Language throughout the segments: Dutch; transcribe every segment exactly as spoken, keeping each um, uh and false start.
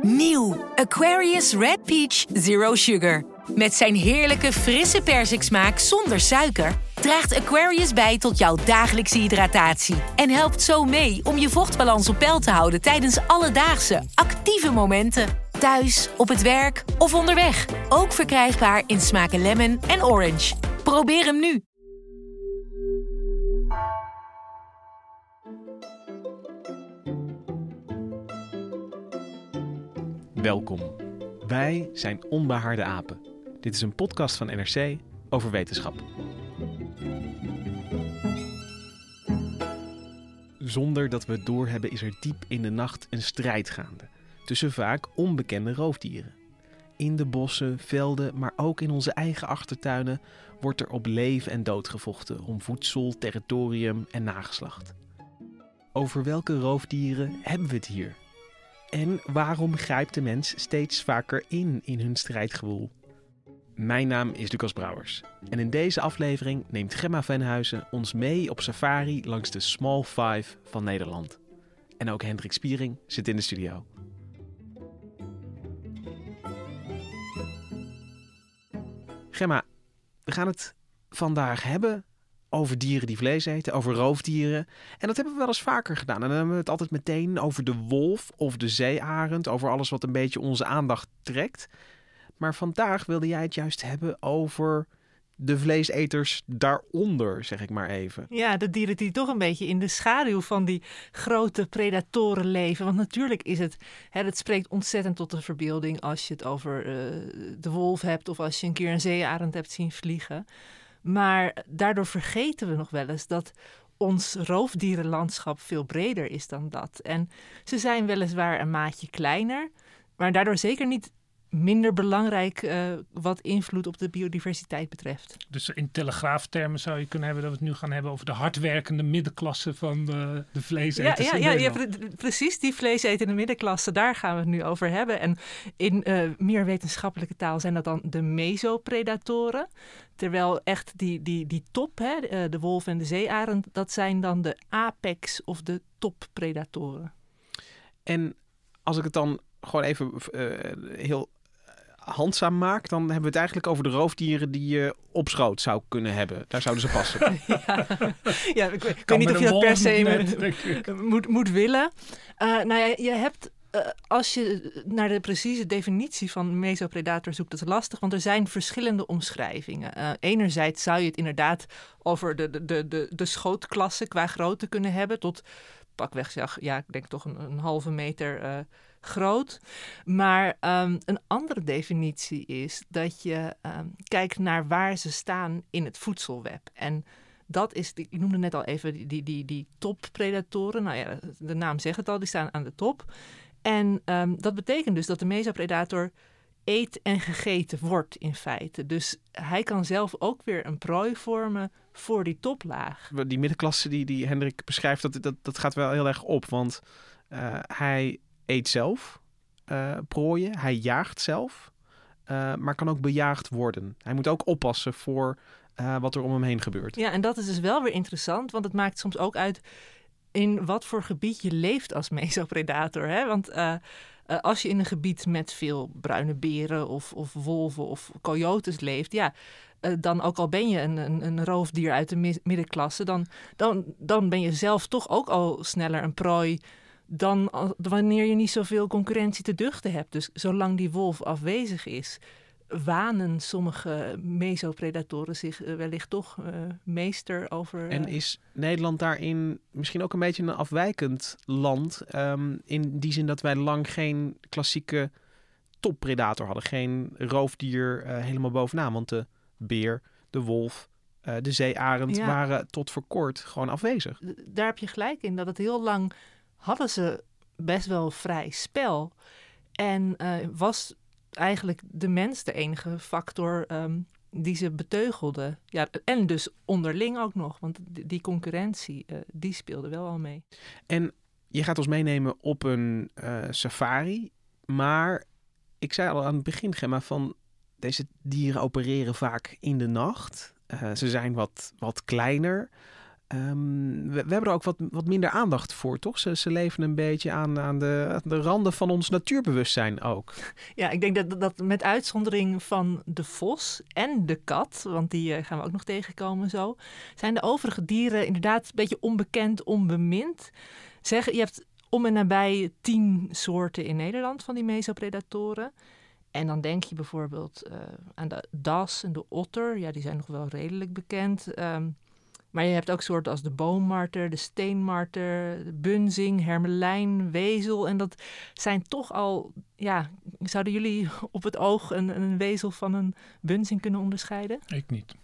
Nieuw Aquarius Red Peach Zero Sugar. Met zijn heerlijke frisse persiksmaak zonder suiker draagt Aquarius bij tot jouw dagelijkse hydratatie en helpt zo mee om je vochtbalans op peil te houden tijdens alledaagse, actieve momenten. Thuis, op het werk of onderweg. Ook verkrijgbaar in smaken lemon en orange. Probeer hem nu. Welkom. Wij zijn Onbehaarde Apen. Dit is een podcast van N R C over wetenschap. Zonder dat we het doorhebben is er diep in de nacht een strijd gaande tussen vaak onbekende roofdieren. In de bossen, velden, maar ook in onze eigen achtertuinen wordt er op leven en dood gevochten om voedsel, territorium en nageslacht. Over welke roofdieren hebben we het hier? En waarom grijpt de mens steeds vaker in in hun strijdgewoel? Mijn naam is Lucas Brouwers en in deze aflevering neemt Gemma Venhuizen ons mee op safari langs de Small Five van Nederland. En ook Hendrik Spiering zit in de studio. Gemma, we gaan het vandaag hebben over dieren die vlees eten, over roofdieren. En dat hebben we wel eens vaker gedaan. En dan hebben we het altijd meteen over de wolf of de zeearend, over alles wat een beetje onze aandacht trekt. Maar vandaag wilde jij het juist hebben over de vleeseters daaronder, zeg ik maar even. Ja, de dieren die toch een beetje in de schaduw van die grote predatoren leven. Want natuurlijk is het, hè, het spreekt ontzettend tot de verbeelding als je het over uh, de wolf hebt of als je een keer een zeearend hebt zien vliegen. Maar daardoor vergeten we nog wel eens dat ons roofdierenlandschap veel breder is dan dat. En ze zijn weliswaar een maatje kleiner, maar daardoor zeker niet minder belangrijk uh, wat invloed op de biodiversiteit betreft. Dus in telegraaftermen zou je kunnen hebben dat we het nu gaan hebben over de hardwerkende middenklasse van de, de vleeseters ja, in ja, ja, Nederland. ja, precies, die vleesetende middenklasse, daar gaan we het nu over hebben. En in uh, meer wetenschappelijke taal zijn dat dan de mesopredatoren. Terwijl echt die, die, die top, hè, de wolf en de zeearend, dat zijn dan de apex of de toppredatoren. En als ik het dan gewoon even uh, heel handzaam maak, dan hebben we het eigenlijk over de roofdieren die je op schoot zou kunnen hebben. Daar zouden ze passen. ja, ja, ik, ik weet niet of je dat per se moet, moet, moet willen. Uh, nou ja, je hebt, uh, als je naar de precieze definitie van mesopredator zoekt, dat is lastig, want er zijn verschillende omschrijvingen. Uh, enerzijds zou je het inderdaad over de, de, de, de, de schootklasse qua grootte kunnen hebben, tot pakweg zeg, ja, ik denk toch een, een halve meter uh, groot. Maar um, een andere definitie is dat je um, kijkt naar waar ze staan in het voedselweb. En dat is, ik noemde net al even die, die, die, die toppredatoren. Nou ja, de naam zegt het al, die staan aan de top. En um, dat betekent dus dat de mesopredator eet en gegeten wordt in feite. Dus hij kan zelf ook weer een prooi vormen voor die toplaag. Die middenklasse die, die Hendrik beschrijft, dat, dat, dat gaat wel heel erg op. Want uh, hij eet zelf uh, prooien, hij jaagt zelf, uh, maar kan ook bejaagd worden. Hij moet ook oppassen voor uh, wat er om hem heen gebeurt. Ja, en dat is dus wel weer interessant, want het maakt soms ook uit in wat voor gebied je leeft als mesopredator. Hè? Want uh, uh, als je in een gebied met veel bruine beren of, of wolven of coyotes leeft, ja, uh, dan ook al ben je een, een, een roofdier uit de mi- middenklasse, dan, dan, dan ben je zelf toch ook al sneller een prooi dan als, wanneer je niet zoveel concurrentie te duchten hebt. Dus zolang die wolf afwezig is, wanen sommige mesopredatoren zich uh, wellicht toch uh, meester over. Uh... En is Nederland daarin misschien ook een beetje een afwijkend land? Um, in die zin dat wij lang geen klassieke toppredator hadden. Geen roofdier uh, helemaal bovenaan. Want de beer, de wolf, uh, de zeearend ja. waren tot voor kort gewoon afwezig. Daar heb je gelijk in, dat het heel lang hadden ze best wel vrij spel. En uh, was eigenlijk de mens de enige factor um, die ze beteugelde. Ja, en dus onderling ook nog, want die, die concurrentie, uh, die speelde wel al mee. En je gaat ons meenemen op een uh, safari, maar ik zei al aan het begin, Gemma, van deze dieren opereren vaak in de nacht. Uh, ze zijn wat, wat kleiner. Um, we, we hebben er ook wat, wat minder aandacht voor, toch? Ze, ze leven een beetje aan, aan, de, aan de randen van ons natuurbewustzijn ook. Ja, ik denk dat, dat met uitzondering van de vos en de kat, want die uh, gaan we ook nog tegenkomen zo, zijn de overige dieren inderdaad een beetje onbekend, onbemind. Zeg, je hebt om en nabij tien soorten in Nederland van die mesopredatoren. En dan denk je bijvoorbeeld uh, aan de das en de otter. Ja, die zijn nog wel redelijk bekend. Um, maar je hebt ook soorten als de boommarter, de steenmarter, de bunzing, hermelijn, wezel. En dat zijn toch al, ja, zouden jullie op het oog een, een wezel van een bunzing kunnen onderscheiden? Ik niet.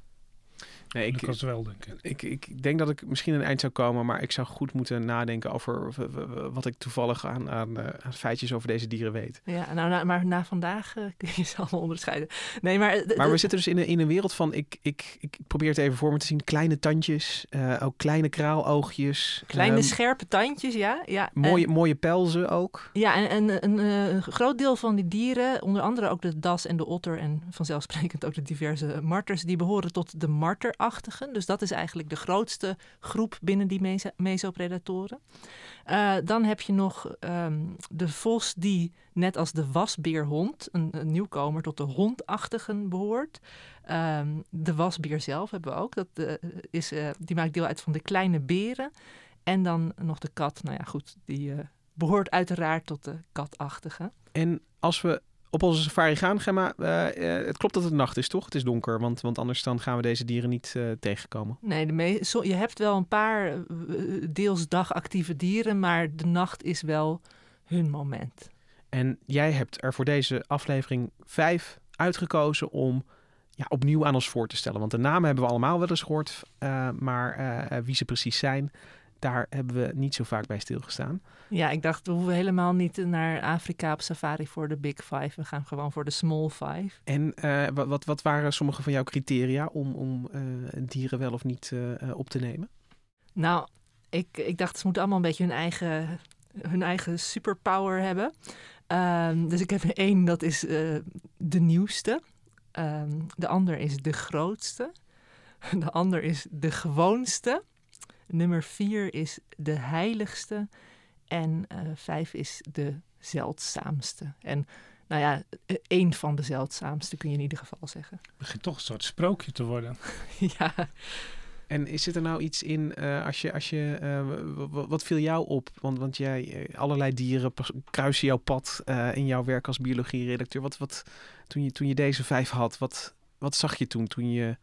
Nee, ik, ik was wel, denk ik. ik. Ik denk dat ik misschien een eind zou komen, maar ik zou goed moeten nadenken over wat ik toevallig aan, aan, aan feitjes over deze dieren weet. Ja, nou, nou, maar na vandaag uh, kun je ze allemaal onderscheiden. Nee, maar, d- maar we d- zitten dus in een, in een wereld van, ik, ik, ik probeer het even voor me te zien, kleine tandjes, uh, ook kleine kraaloogjes. Kleine um, scherpe tandjes, ja. ja mooie, en, mooie pelzen ook. Ja, en, en een, een groot deel van die dieren, onder andere ook de das en de otter en vanzelfsprekend ook de diverse marters, die behoren tot de marter. Dus dat is eigenlijk de grootste groep binnen die meso- mesopredatoren. Uh, dan heb je nog um, de vos die net als de wasbeerhond, een, een nieuwkomer, tot de hondachtigen behoort. Um, de wasbeer zelf hebben we ook. Dat, uh, is, uh, die maakt deel uit van de kleine beren. En dan nog de kat. Nou ja, goed, die uh, behoort uiteraard tot de katachtigen. En als we op onze safari gaan, Gemma, uh, uh, het klopt dat het nacht is, toch? Het is donker, want, want anders dan gaan we deze dieren niet uh, tegenkomen. Nee, de me- so, je hebt wel een paar uh, deels dagactieve dieren, maar de nacht is wel hun moment. En jij hebt er voor deze aflevering vijf uitgekozen om ja, opnieuw aan ons voor te stellen. Want de namen hebben we allemaal wel eens gehoord, uh, maar uh, wie ze precies zijn, daar hebben we niet zo vaak bij stilgestaan. Ja, ik dacht, we hoeven helemaal niet naar Afrika op safari voor de Big Five. We gaan gewoon voor de Small Five. En uh, wat, wat waren sommige van jouw criteria om, om uh, dieren wel of niet uh, op te nemen? Nou, ik, ik dacht, ze moeten allemaal een beetje hun eigen, hun eigen superpower hebben. Um, dus ik heb er één, dat is uh, de nieuwste. Um, de ander is de grootste. De ander is de gewoonste. Nummer vier is de heiligste. En uh, vijf is de zeldzaamste. En nou ja, één van de zeldzaamste kun je in ieder geval zeggen. Het begint toch een soort sprookje te worden. Ja. En zit er nou iets in, uh, als je, als je, uh, w- wat viel jou op? Want, want jij, allerlei dieren kruisen jouw pad uh, in jouw werk als biologie-redacteur. Wat, wat, toen, je, toen je deze vijf had, wat, wat zag je toen, toen je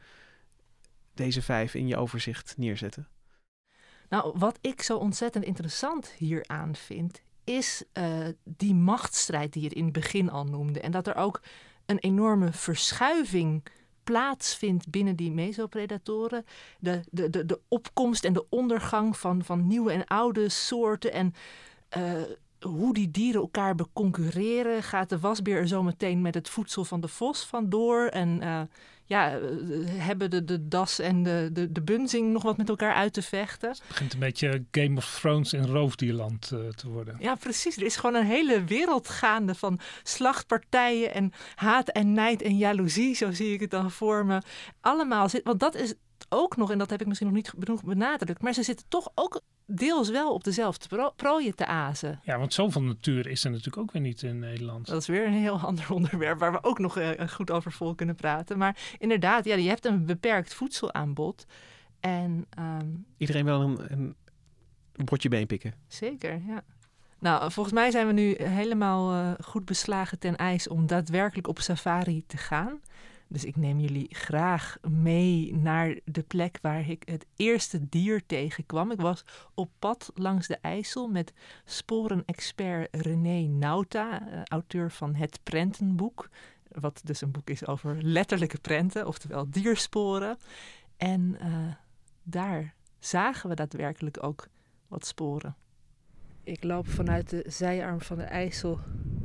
deze vijf in je overzicht neerzette? Nou, wat ik zo ontzettend interessant hieraan vind, is uh, die machtsstrijd die je in het begin al noemde. En dat er ook een enorme verschuiving plaatsvindt binnen die mesopredatoren. De, de, de, de opkomst en de ondergang van, van nieuwe en oude soorten. En uh, hoe die dieren elkaar beconcurreren. Gaat de wasbeer er zo meteen met het voedsel van de vos vandoor? En uh, ja, uh, hebben de, de das en de, de, de bunzing nog wat met elkaar uit te vechten? Het begint een beetje Game of Thrones in roofdierland uh, te worden. Ja, precies. Er is gewoon een hele wereld gaande van slachtpartijen en haat en nijd en jaloezie. Zo zie ik het dan voor me. Allemaal zit, want dat is ook nog, en dat heb ik misschien nog niet genoeg benadrukt, maar ze zitten toch ook deels wel op dezelfde pro- prooien te azen. Ja, want zoveel natuur is er natuurlijk ook weer niet in Nederland. Dat is weer een heel ander onderwerp waar we ook nog uh, goed over vol kunnen praten. Maar inderdaad, ja, je hebt een beperkt voedselaanbod. En, um, Iedereen wil een, een bordje been pikken. Zeker, ja. Nou, volgens mij zijn we nu helemaal uh, goed beslagen ten ijs om daadwerkelijk op safari te gaan. Dus ik neem jullie graag mee naar de plek waar ik het eerste dier tegenkwam. Ik was op pad langs de IJssel met sporenexpert René Nauta, uh, auteur van Het Prentenboek. Wat dus een boek is over letterlijke prenten, oftewel diersporen. En uh, daar zagen we daadwerkelijk ook wat sporen. Ik loop vanuit de zijarm van de IJssel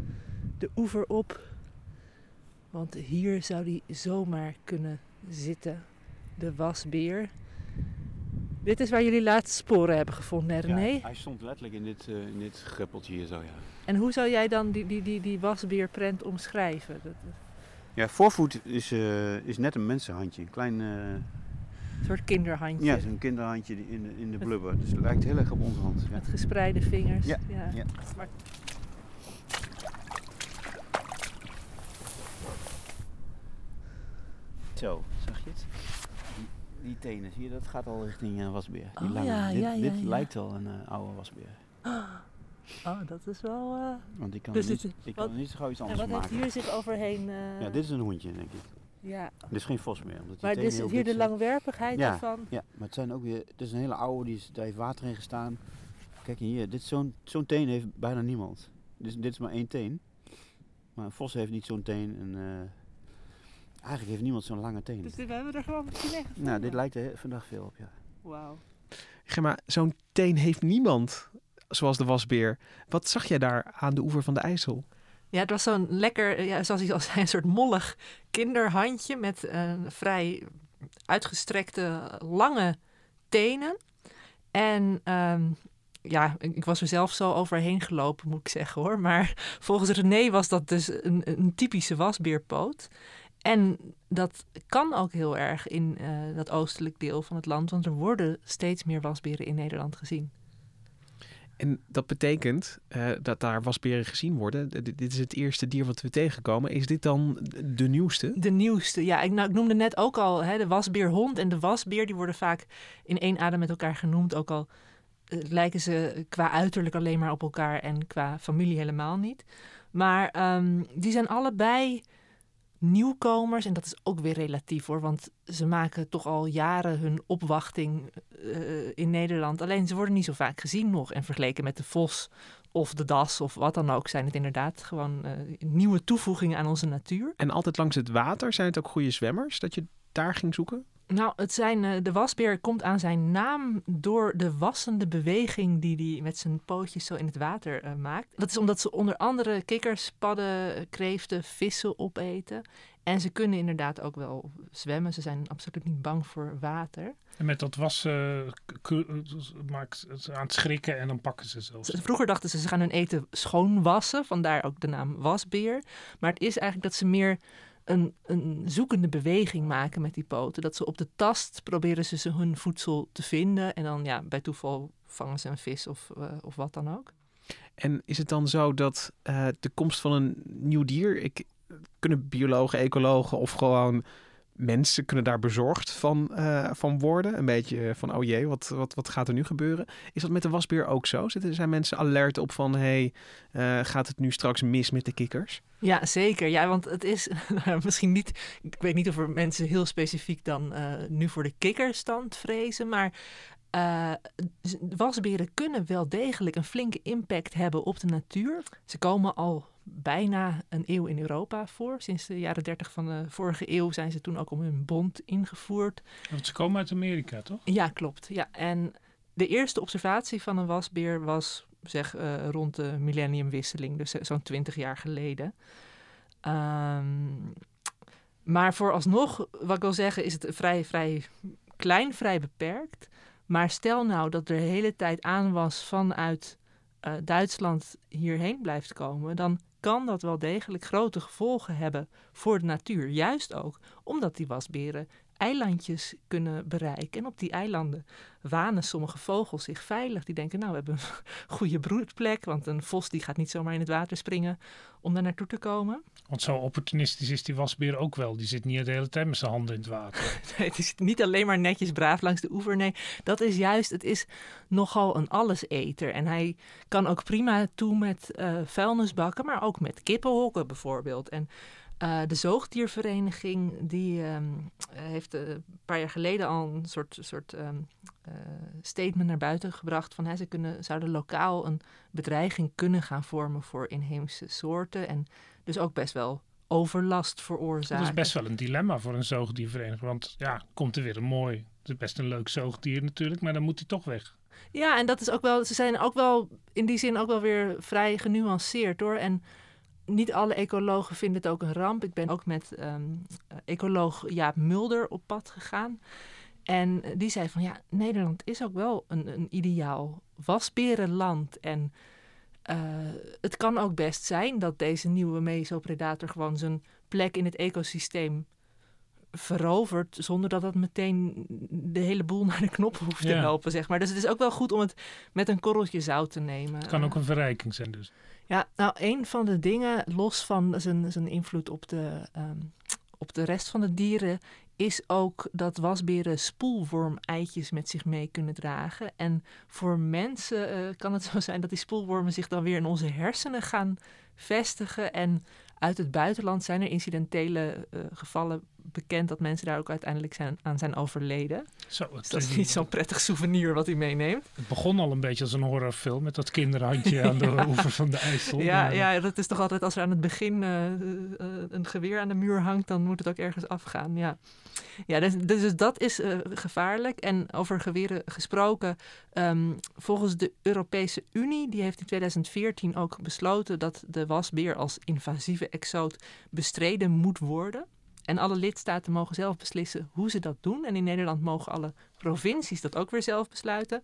de oever op. Want hier zou die zomaar kunnen zitten, de wasbeer. Dit is waar jullie laatst sporen hebben gevonden, hè, René? Ja, hij stond letterlijk in dit, uh, in dit greppeltje hier zo, ja. En hoe zou jij dan die, die, die, die wasbeerprent omschrijven? Dat... Ja, voorvoet is, uh, is net een mensenhandje. Een klein, uh, Een soort kinderhandje. Ja, zo'n kinderhandje in de, in de blubber. Dus het lijkt heel erg op onze hand. Ja. Met gespreide vingers. Ja, ja. ja. Maar... Zo, zag je het? Die, die tenen, zie je, dat gaat al richting uh, wasbeer. Die Oh, lange. ja, dit ja, ja, dit ja. lijkt wel een uh, oude wasbeer. Oh, dat is wel... Uh... Want ik kan, Dus er niet, dit- ik kan wat- er niet zo gauw iets En anders wat van heeft maken. hier zich overheen... Uh... Ja, dit is een hondje, denk ik. Ja. Dit is geen vos meer. Omdat die Maar tenen dit is heel hier dik de zijn. langwerpigheid Ja. ervan. Ja, maar het zijn ook weer... Het is een hele oude, die is, daar heeft water in gestaan. Kijk hier, dit is zo'n, zo'n teen heeft bijna niemand. Dus dit is maar één teen. Maar een vos heeft niet zo'n teen. En, uh, eigenlijk heeft niemand zo'n lange teen. Dus we hebben er gewoon misschien echt gevonden. Nou, dit lijkt er vandaag veel op, ja. Wauw. Gemma, zo'n teen heeft niemand, zoals de wasbeer. Wat zag jij daar aan de oever van de IJssel? Ja, het was zo'n lekker, ja, zoals hij al zei, een soort mollig kinderhandje met uh, vrij uitgestrekte lange tenen. En um, ja, ik, ik was er zelf zo overheen gelopen, moet ik zeggen hoor. Maar volgens René was dat dus een, een typische wasbeerpoot. En dat kan ook heel erg in uh, dat oostelijk deel van het land, want er worden steeds meer wasberen in Nederland gezien. En dat betekent uh, dat daar wasberen gezien worden. D- dit is het eerste dier wat we tegenkomen. Is dit dan de nieuwste? De nieuwste, ja. Ik, nou, ik noemde net ook al hè, de wasbeerhond en de wasbeer. Die worden vaak in één adem met elkaar genoemd. Ook al uh, lijken ze qua uiterlijk alleen maar op elkaar en qua familie helemaal niet. Maar um, die zijn allebei nieuwkomers. En dat is ook weer relatief hoor. Want ze maken toch al jaren hun opwachting uh, in Nederland. Alleen ze worden niet zo vaak gezien nog. En vergeleken met de vos of de das of wat dan ook, zijn het inderdaad gewoon uh, nieuwe toevoegingen aan onze natuur. En altijd langs het water zijn het ook goede zwemmers, dat je daar ging zoeken? Nou, het zijn, uh, de wasbeer komt aan zijn naam door de wassende beweging die hij met zijn pootjes zo in het water uh, maakt. Dat is omdat ze onder andere kikkers, padden, kreeften, vissen opeten. En ze kunnen inderdaad ook wel zwemmen. Ze zijn absoluut niet bang voor water. En met dat wassen uh, k- maakt het aan het schrikken en dan pakken ze zelfs. Vroeger dachten ze, ze gaan hun eten schoonwassen. Vandaar ook de naam wasbeer. Maar het is eigenlijk dat ze meer een, een zoekende beweging maken met die poten. Dat ze op de tast proberen ze, ze hun voedsel te vinden. En dan ja, bij toeval vangen ze een vis of, uh, of wat dan ook. En is het dan zo dat uh, de komst van een nieuw dier... Ik, kunnen biologen, ecologen of gewoon mensen kunnen daar bezorgd van, uh, van worden? Een beetje van, oh jee, wat, wat, wat gaat er nu gebeuren? Is dat met de wasbeer ook zo? Zijn mensen alert op van, hé, hey, uh, gaat het nu straks mis met de kikkers? Ja, zeker. Ja, want het is misschien niet... Ik weet niet of er mensen heel specifiek dan uh, nu voor de kikkerstand vrezen, maar Uh, wasberen kunnen wel degelijk een flinke impact hebben op de natuur. Ze komen al bijna een eeuw in Europa voor. Sinds de jaren dertig van de vorige eeuw zijn ze toen ook om hun bont ingevoerd. Want ze komen uit Amerika, toch? Ja, klopt. Ja. En de eerste observatie van een wasbeer was zeg uh, rond de millenniumwisseling, dus zo'n twintig jaar geleden. Um, maar vooralsnog, wat ik wil zeggen, is het vrij, vrij klein, vrij beperkt. Maar stel nou dat er de hele tijd aanwas vanuit uh, Duitsland hierheen blijft komen, dan kan dat wel degelijk grote gevolgen hebben voor de natuur. Juist ook omdat die wasberen eilandjes kunnen bereiken. En op die eilanden wanen sommige vogels zich veilig. Die denken, nou, we hebben een goede broedplek, want een vos die gaat niet zomaar in het water springen om daar naartoe te komen. Want zo opportunistisch is die wasbeer ook wel. Die zit niet de hele tijd met zijn handen in het water. Nee, het is niet alleen maar netjes braaf langs de oever. Nee, dat is juist, het is nogal een alleseter. En hij kan ook prima toe met uh, vuilnisbakken, maar ook met kippenhokken bijvoorbeeld. En Uh, de zoogdiervereniging die um, heeft uh, een paar jaar geleden al een soort, soort um, uh, statement naar buiten gebracht van hè, ze kunnen, zouden lokaal een bedreiging kunnen gaan vormen voor inheemse soorten en dus ook best wel overlast veroorzaken. Dat is best wel een dilemma voor een zoogdiervereniging, want ja, komt er weer een mooi, het is best een leuk zoogdier natuurlijk, maar dan moet hij toch weg. Ja, en dat is ook wel, ze zijn ook wel in die zin ook wel weer vrij genuanceerd hoor. En niet alle ecologen vinden het ook een ramp. Ik ben ook met um, ecoloog Jaap Mulder op pad gegaan. En die zei van ja, Nederland is ook wel een, een ideaal wasberenland. En uh, het kan ook best zijn dat deze nieuwe mesopredator gewoon zijn plek in het ecosysteem veroverd zonder dat dat meteen de hele boel naar de knop hoeft te Ja. helpen, zeg maar. Dus het is ook wel goed om het met een korreltje zout te nemen. Het kan ook een verrijking zijn dus. Ja, nou, een van de dingen, los van zijn, zijn invloed op de, um, op de rest van de dieren, is ook dat wasberen spoelworm-eitjes met zich mee kunnen dragen. En voor mensen uh, kan het zo zijn dat die spoelwormen zich dan weer in onze hersenen gaan vestigen. En uit het buitenland zijn er incidentele uh, gevallen bekend dat mensen daar ook uiteindelijk zijn, aan zijn overleden. Zo, het, Dus dat is niet zo'n prettig souvenir wat hij meeneemt. Het begon al een beetje als een horrorfilm met dat kinderhandje aan de oever van de IJssel. Ja, Maar, ja, dat is toch altijd als er aan het begin uh, uh, een geweer aan de muur hangt, dan moet het ook ergens afgaan. Ja, ja dus, dus dat is uh, gevaarlijk. En over geweren gesproken, um, volgens de Europese Unie, die heeft in tweeduizend veertien ook besloten dat de wasbeer als invasieve exoot bestreden moet worden. En alle lidstaten mogen zelf beslissen hoe ze dat doen. En in Nederland mogen alle provincies dat ook weer zelf besluiten.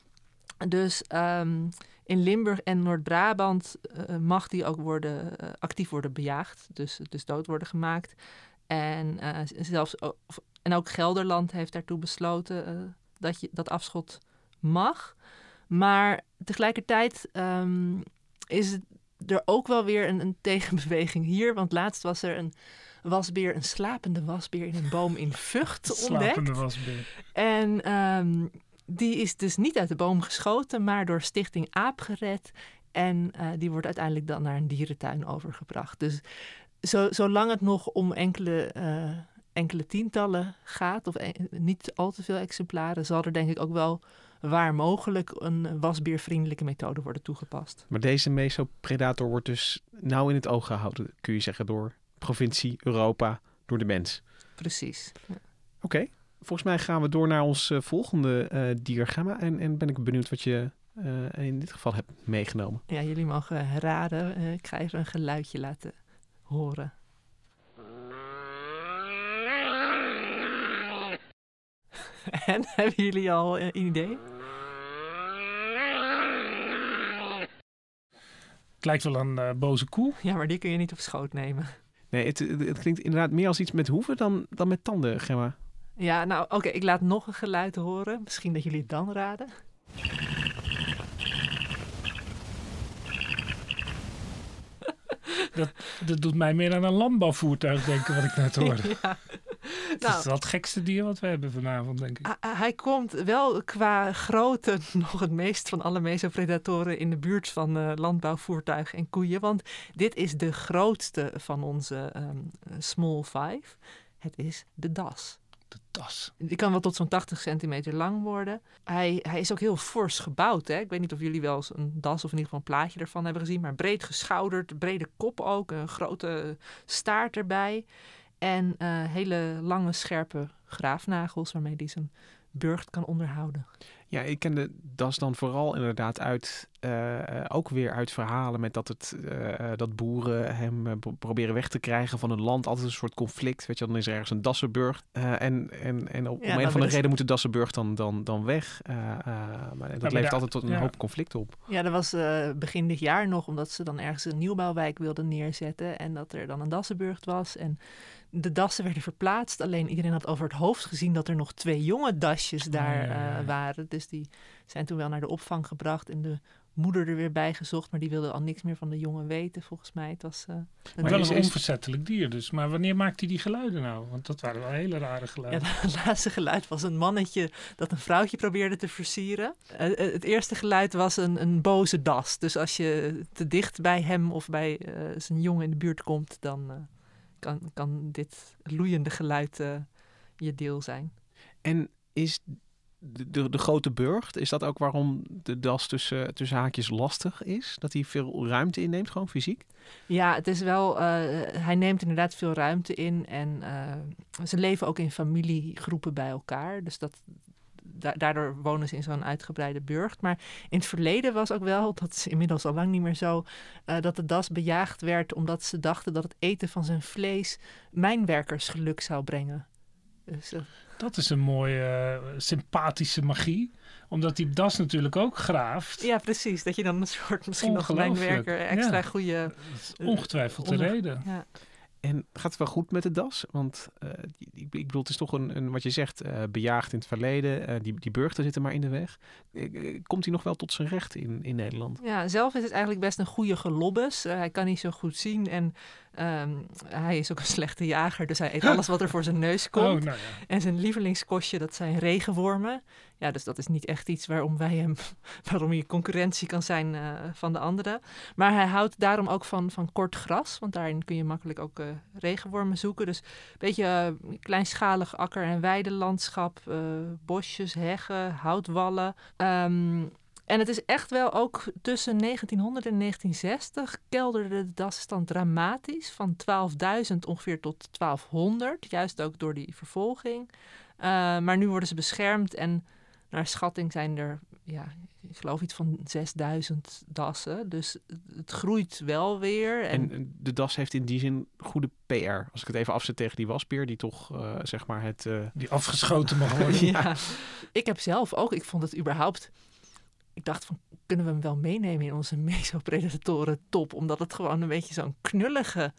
Dus um, in Limburg en Noord-Brabant uh, mag die ook worden, uh, actief worden bejaagd. Dus, dus dood worden gemaakt. En, uh, zelfs, uh, en ook Gelderland heeft daartoe besloten uh, dat, je, dat afschot mag. Maar tegelijkertijd um, is het er ook wel weer een, een tegenbeweging hier. Want laatst was er een wasbeer, een slapende wasbeer in een boom in Vught ontdekt. Slapende wasbeer. En um, die is dus niet uit de boom geschoten, maar door Stichting AAP gered. En uh, die wordt uiteindelijk dan naar een dierentuin overgebracht. Dus zo, zolang het nog om enkele, uh, enkele tientallen gaat, of en, niet al te veel exemplaren, zal er denk ik ook wel waar mogelijk een wasbeervriendelijke methode worden toegepast. Maar deze mesopredator wordt dus nauw in het oog gehouden, kun je zeggen, door provincie, Europa, door de mens. Precies. Ja. Oké, okay. Volgens mij gaan we door naar ons uh, volgende uh, dier, Gemma. En, en ben ik benieuwd wat je uh, in dit geval hebt meegenomen. Ja, jullie mogen raden. Uh, ik ga even een geluidje laten horen. En, hebben jullie al een idee? Het lijkt wel een uh, boze koe. Ja, maar die kun je niet op schoot nemen. Nee, het, het klinkt inderdaad meer als iets met hoeven dan, dan met tanden, Gemma. Ja, nou oké, okay, ik laat nog een geluid horen. Misschien dat jullie het dan raden. Dat, dat doet mij meer aan een landbouwvoertuig denken, wat ik net hoorde. Ja. Het Nou, is wel het gekste dier wat we hebben vanavond, denk ik. Uh, hij komt wel qua grootte nog het meest van alle mesopredatoren in de buurt van uh, landbouwvoertuigen en koeien. Want dit is de grootste van onze um, small five. Het is de das. De das. Die kan wel tot zo'n tachtig centimeter lang worden. Hij, hij is ook heel fors gebouwd. Hè? Ik weet niet of jullie wel eens een das of in ieder geval een plaatje ervan hebben gezien. Maar breed geschouderd, brede kop ook, een grote staart erbij. En uh, hele lange, scherpe graafnagels waarmee hij zijn burcht kan onderhouden. Ja, ik ken de das dan vooral inderdaad uit, uh, ook weer uit verhalen met dat, het, uh, dat boeren hem uh, proberen weg te krijgen van hun land. Altijd een soort conflict, weet je, dan is er ergens een Dassenburg. Uh, en en, en op, ja, om een of andere is... reden moet de Dassenburg dan, dan, dan weg. Uh, uh, maar dat ja, levert altijd tot een ja. hoop conflict op. Ja, dat was uh, begin dit jaar nog, omdat ze dan ergens een nieuwbouwwijk wilden neerzetten. En dat er dan een Dassenburg was en de dassen werden verplaatst. Alleen iedereen had over het hoofd gezien dat er nog twee jonge dasjes daar uh, ja, ja, ja. waren. Dus die zijn toen wel naar de opvang gebracht en de moeder er weer bij gezocht. Maar die wilde al niks meer van de jongen weten, volgens mij. Het was uh, maar wel een onverzettelijk dier dus. Maar wanneer maakte hij die geluiden nou? Want dat waren wel hele rare geluiden. Ja, het laatste geluid was een mannetje dat een vrouwtje probeerde te versieren. Uh, het eerste geluid was een, een boze das. Dus als je te dicht bij hem of bij uh, zijn jongen in de buurt komt, dan Uh, Kan, kan dit loeiende geluid uh, je deel zijn. En is de, de, de grote burcht, is dat ook waarom de das tussen, tussen haakjes lastig is? Dat hij veel ruimte inneemt, gewoon fysiek? Ja, het is wel, uh, hij neemt inderdaad veel ruimte in. En uh, ze leven ook in familiegroepen bij elkaar. Dus dat, da- daardoor wonen ze in zo'n uitgebreide burcht. Maar in het verleden was ook wel, dat is inmiddels al lang niet meer zo, Uh, dat de das bejaagd werd omdat ze dachten dat het eten van zijn vlees mijnwerkersgeluk zou brengen. Dus, uh... Dat is een mooie, uh, sympathische magie. Omdat die das natuurlijk ook graaft. Ja, precies. Dat je dan een soort misschien als mijnwerker extra ja. goede... Dat is ongetwijfond de onder... reden. Ja. En gaat het wel goed met de das? Want uh, ik, ik bedoel, het is toch een, een wat je zegt, uh, bejaagd in het verleden. Uh, die, die burchten zitten maar in de weg. Uh, komt hij nog wel tot zijn recht in, in Nederland? Ja, zelf is het eigenlijk best een goede gelobbes. Uh, hij kan niet zo goed zien en um, hij is ook een slechte jager. Dus hij eet alles wat er voor zijn neus komt. Oh, nou ja. En zijn lievelingskostje, dat zijn regenwormen. Ja, dus dat is niet echt iets waarom wij hem, waarom hij concurrentie kan zijn uh, van de anderen. Maar hij houdt daarom ook van, van kort gras, want daarin kun je makkelijk ook uh, regenwormen zoeken. Dus een beetje uh, kleinschalig akker- en weidelandschap, uh, bosjes, heggen, houtwallen. Um, en het is echt wel ook tussen negentienhonderd en negentien zestig kelderde de dassenstand dramatisch. Van twaalfduizend ongeveer tot twaalfhonderd, juist ook door die vervolging. Uh, maar nu worden ze beschermd en naar schatting zijn er, ja, ik geloof iets van zesduizend dassen. Dus het groeit wel weer. En, en de das heeft in die zin goede P R. Als ik het even afzet tegen die wasbeer, die toch, uh, zeg maar, het... Uh... Die afgeschoten mag worden. Ja, ik heb zelf ook, ik vond het überhaupt... Ik dacht van, kunnen we hem wel meenemen in onze mesopredatoren top? Omdat het gewoon een beetje zo'n knullige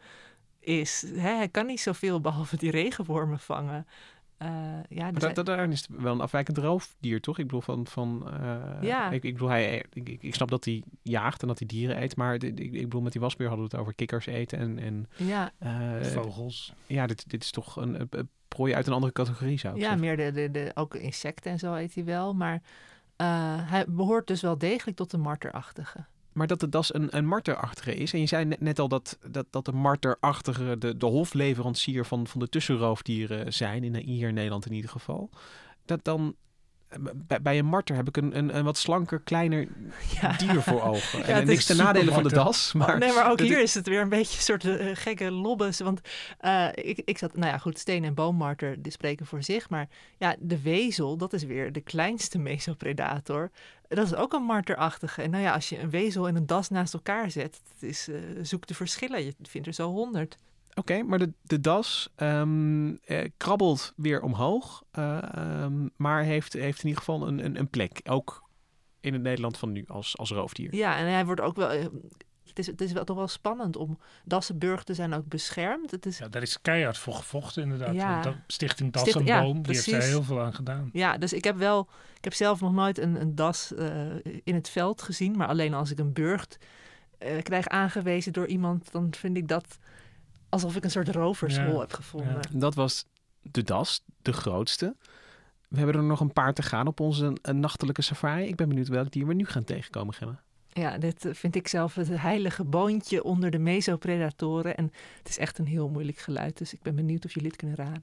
is. Hè? Hij kan niet zoveel behalve die regenwormen vangen. Uh, ja, dus maar da, da, daar is het wel een afwijkend roofdier, toch? Ik bedoel, van, van, uh, ja. ik, ik, bedoel hij, ik, ik snap dat hij jaagt en dat hij dieren eet, maar ik, ik bedoel, met die wasbeer hadden we het over kikkers eten en, en ja. uh, vogels. Ja, dit, dit is toch een, een prooi uit een andere categorie, zou ik ja, zeggen. Ja, meer de, de, de, ook insecten en zo eet hij wel, maar uh, hij behoort dus wel degelijk tot de marterachtige. Maar dat de das een, een marterachtige is. En je zei net, net al dat, dat, dat de marterachtige de, de hofleverancier van, van de tussenroofdieren zijn. In, hier in Nederland in ieder geval. Dat dan... Bij, bij een marter heb ik een, een, een wat slanker, kleiner ja. dier voor ogen. Ja, en, en niks ten nadele van de das. Maar, nee, maar ook dat, hier is het weer een beetje een soort uh, gekke lobbes. Want uh, ik, ik zat, nou ja, goed, steen- en boommarter, die spreken voor zich. Maar ja, de wezel, dat is weer de kleinste mesopredator. Dat is ook een marterachtige. En nou ja, als je een wezel en een das naast elkaar zet, het is, uh, zoek de verschillen. Je vindt er zo honderd. Oké, okay, maar de, de das um, eh, krabbelt weer omhoog, uh, um, maar heeft, heeft in ieder geval een, een, een plek. Ook in het Nederland van nu als, als roofdier. Ja, en hij wordt ook wel... Uh, het, is, het is wel toch wel spannend om... Dassenburgten zijn ook beschermd. Het is... Ja, daar is keihard voor gevochten inderdaad. Ja. Want Stichting Das en ja, Boom, die precies. heeft er heel veel aan gedaan. Ja, dus ik heb wel... Ik heb zelf nog nooit een, een das uh, in het veld gezien, maar alleen als ik een burcht uh, krijg aangewezen door iemand, dan vind ik dat... alsof ik een soort rovershol ja, heb gevonden. Ja. Dat was de das, de grootste. We hebben er nog een paar te gaan op onze een nachtelijke safari. Ik ben benieuwd welk dier we nu gaan tegenkomen, Gemma. Ja, dit vind ik zelf het heilige boontje onder de mesopredatoren. En het is echt een heel moeilijk geluid. Dus ik ben benieuwd of jullie het kunnen raden.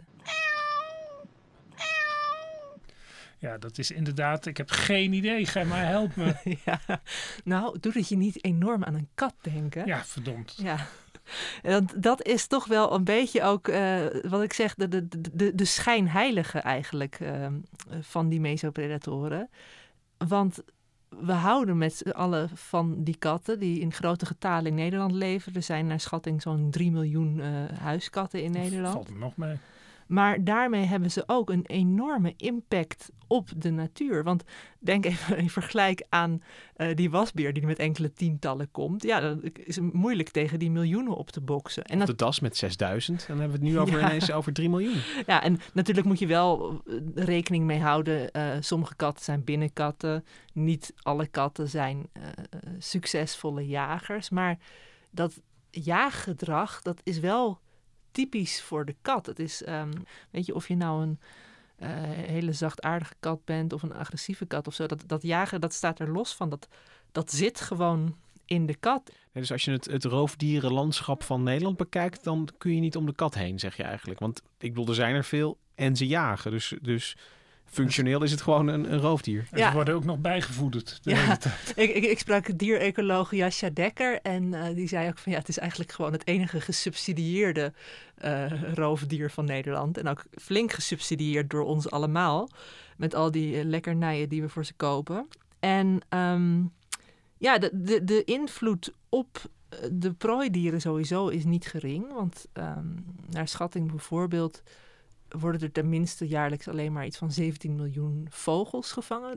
Ja, dat is inderdaad... Ik heb geen idee. Gemma, help me. ja, nou, doet het je niet enorm aan een kat denken? Ja, verdomd. Ja. Want dat is toch wel een beetje ook, uh, wat ik zeg, de, de, de, de schijnheilige eigenlijk uh, van die mesopredatoren. Want we houden met z'n allen van die katten die in grote getalen in Nederland leven. Er zijn naar schatting zo'n drie miljoen uh, huiskatten in Nederland. Valt er nog mee. Maar daarmee hebben ze ook een enorme impact op de natuur. Want denk even in vergelijk aan uh, die wasbeer die met enkele tientallen komt. Ja, dan is het moeilijk tegen die miljoenen op te boksen. En dat... De das met zesduizend. Dan hebben we het nu over ja. ineens over drie miljoen. Ja, en natuurlijk moet je wel rekening mee houden. Uh, sommige katten zijn binnenkatten. Niet alle katten zijn uh, succesvolle jagers. Maar dat jaaggedrag, dat is wel... typisch voor de kat. Het is, um, weet je, of je nou een uh, hele zachtaardige kat bent of een agressieve kat of zo. Dat, dat jagen, dat staat er los van. Dat, dat zit gewoon in de kat. Nee, dus als je het, het roofdierenlandschap van Nederland bekijkt, dan kun je niet om de kat heen, zeg je eigenlijk. Want ik bedoel, er zijn er veel en ze jagen. Dus, dus functioneel is het gewoon een, een roofdier. En ja. ze worden ook nog bijgevoederd. De ja, hele tijd. Ik, ik, ik sprak dierecoloog Jascha Dekker en uh, die zei ook van ja, het is eigenlijk gewoon het enige gesubsidieerde uh, roofdier van Nederland. En ook flink gesubsidieerd door ons allemaal. Met al die uh, lekkernijen die we voor ze kopen. En um, ja, de, de, de invloed op de prooidieren sowieso is niet gering. Want um, naar schatting bijvoorbeeld worden er tenminste jaarlijks alleen maar iets van zeventien miljoen vogels gevangen door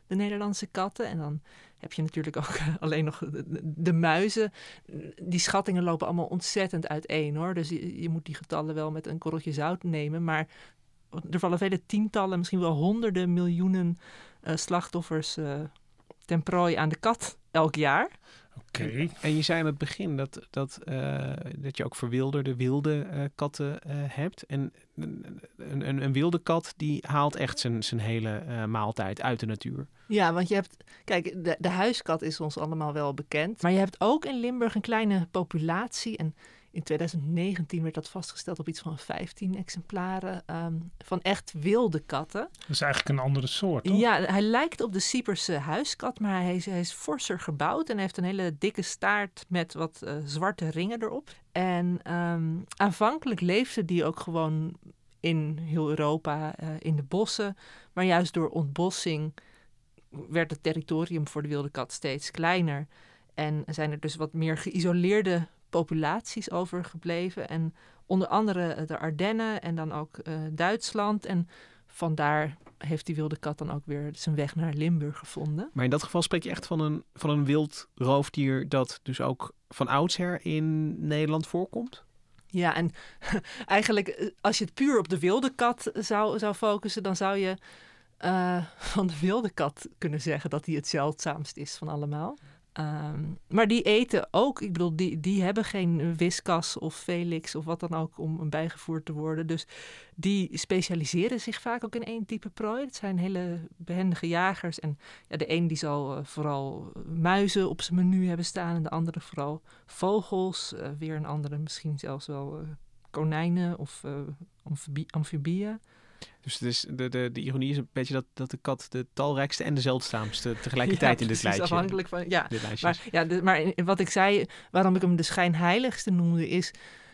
de Nederlandse katten. En dan heb je natuurlijk ook alleen nog de, de muizen. Die schattingen lopen allemaal ontzettend uiteen, hoor. Dus je, je moet die getallen wel met een korreltje zout nemen. Maar er vallen vele tientallen, misschien wel honderden miljoenen uh, slachtoffers uh, ten prooi aan de kat elk jaar. Oké. Okay. En je zei aan het begin dat, dat, uh, dat je ook verwilderde wilde uh, katten uh, hebt. En een, een, een wilde kat die haalt echt zijn, zijn hele uh, maaltijd uit de natuur. Ja, want je hebt... Kijk, de, de huiskat is ons allemaal wel bekend. Maar je hebt ook in Limburg een kleine populatie. En in twintig negentien werd dat vastgesteld op iets van vijftien exemplaren um, van echt wilde katten. Dat is eigenlijk een andere soort, toch? Ja, hij lijkt op de Sieperse huiskat, maar hij is, hij is forser gebouwd en heeft een hele dikke staart met wat uh, zwarte ringen erop. En um, aanvankelijk leefde die ook gewoon in heel Europa, uh, in de bossen. Maar juist door ontbossing werd het territorium voor de wilde kat steeds kleiner. En zijn er dus wat meer geïsoleerde populaties overgebleven. En onder andere de Ardennen en dan ook uh, Duitsland. En vandaar heeft die wilde kat dan ook weer zijn weg naar Limburg gevonden. Maar in dat geval spreek je echt van een, van een wild roofdier dat dus ook van oudsher in Nederland voorkomt? Ja, en eigenlijk als je het puur op de wilde kat zou, zou focussen, dan zou je uh, van de wilde kat kunnen zeggen dat die het zeldzaamst is van allemaal. Um, maar die eten ook, ik bedoel, die, die hebben geen Whiskas of Felix of wat dan ook om bijgevoerd te worden. Dus die specialiseren zich vaak ook in één type prooi. Het zijn hele behendige jagers. En ja, de een die zal uh, vooral muizen op zijn menu hebben staan en de andere vooral vogels. Uh, weer een andere misschien zelfs wel uh, konijnen of uh, amfibie, amfibieën. Dus het is de, de, de ironie is een beetje dat, dat de kat de talrijkste en de zeldzaamste tegelijkertijd ja, in dit lijstje. afhankelijk van, ja. Dit lijstje maar, ja, de, maar wat ik zei, waarom ik hem de schijnheiligste noemde, is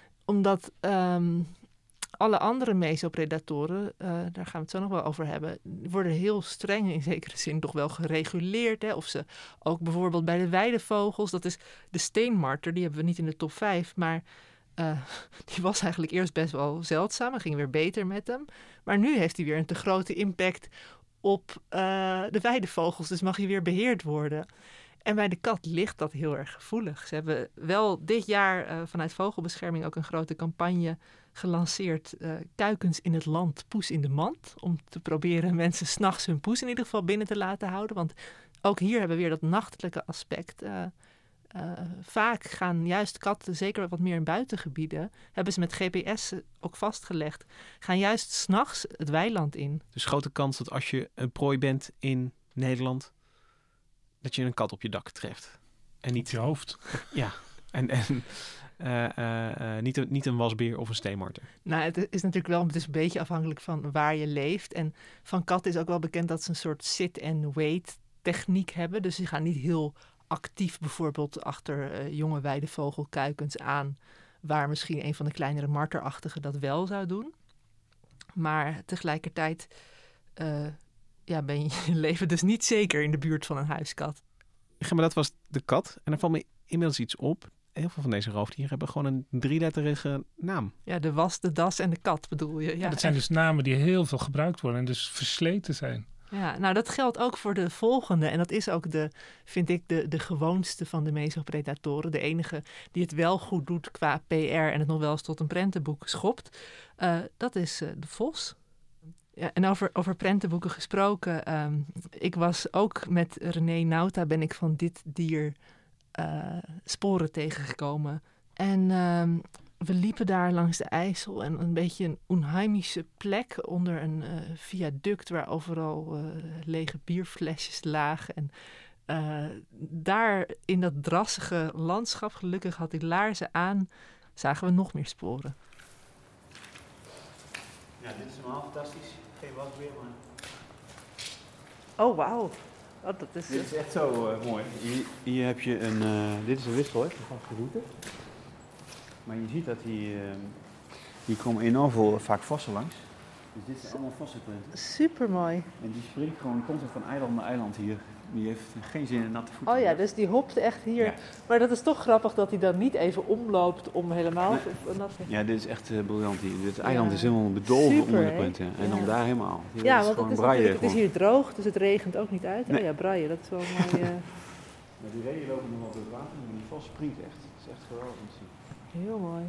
omdat um, alle andere mesopredatoren, uh, daar gaan we het zo nog wel over hebben, worden heel streng in zekere zin toch wel gereguleerd. Hè? Of ze ook bijvoorbeeld bij de weidevogels, dat is de steenmarter, die hebben we niet in de top vijf, maar Uh, die was eigenlijk eerst best wel zeldzaam. Het ging weer beter met hem. Maar nu heeft hij weer een te grote impact op uh, de weidevogels. Dus mag hij weer beheerd worden. En bij de kat ligt dat heel erg gevoelig. Ze hebben wel dit jaar uh, vanuit Vogelbescherming ook een grote campagne gelanceerd. Uh, kuikens in het land, poes in de mand. Om te proberen mensen 's nachts hun poes in ieder geval binnen te laten houden. Want ook hier hebben we weer dat nachtelijke aspect. Uh, Uh, vaak gaan juist katten, zeker wat meer in buitengebieden, hebben ze met G P S ook vastgelegd, gaan juist 's nachts het weiland in. Dus grote kans dat als je een prooi bent in Nederland, dat je een kat op je dak treft. En niet op je hoofd. Ja, en, en uh, uh, uh, niet, een, niet een wasbeer of een steenmarter. Nou, het is natuurlijk wel het is een beetje afhankelijk van waar je leeft. En van katten is ook wel bekend dat ze een soort sit-and-wait techniek hebben. Dus ze gaan niet heel actief bijvoorbeeld achter uh, jonge weidevogelkuikens aan, waar misschien een van de kleinere marterachtigen dat wel zou doen. Maar tegelijkertijd uh, ja, ben je je leven dus niet zeker in de buurt van een huiskat. Ja, maar dat was de kat. En er valt me inmiddels iets op. Heel veel van deze roofdieren hebben gewoon een drieletterige naam. Ja, de was, de das en de kat bedoel je. Ja, ja, dat zijn echt. dus namen die heel veel gebruikt worden en dus versleten zijn. Ja, nou dat geldt ook voor de volgende. En dat is ook de, vind ik, de, de gewoonste van de mesopredatoren. De enige die het wel goed doet qua P R en het nog wel eens tot een prentenboek schopt. Uh, dat is uh, de vos. Ja, en over, over prentenboeken gesproken. Um, ik was ook met René Nauta ben ik van dit dier uh, sporen tegengekomen. En um, we liepen daar langs de IJssel en een beetje een onheimische plek onder een uh, viaduct waar overal uh, lege bierflesjes lagen. En uh, daar in dat drassige landschap, gelukkig had hij laarzen aan, zagen we nog meer sporen. Ja, dit is helemaal fantastisch. Geen wasbeer, maar... Oh, wauw. Oh, dat is... Dit is echt zo uh, mooi. Hier, hier heb je een... Uh, dit is een witgooi, een vaste route. Maar je ziet dat hier... Uh, hier komen enorm veel vaak vossen langs. Dus dit zijn allemaal vossenprenten. Super mooi. En die springt gewoon constant van eiland naar eiland hier. Die heeft geen zin in natte voeten. Oh ja, dus die hopt echt hier. Ja. Maar dat is toch grappig dat hij dan niet even omloopt om helemaal... Nee. Nat... Ja, dit is echt uh, briljant hier. Dit eiland ja. is helemaal bedolven Super, onder de prenten. En ja. dan daar helemaal. Hier ja, is want het, het is, braaien, het is hier droog, dus het regent ook niet uit. Nee. Oh ja, braaien, dat is wel mooi. Uh... Maar die reeën lopen nog wel door het water, maar die vos springt echt. Het is echt geweldig om te zien. Heel mooi.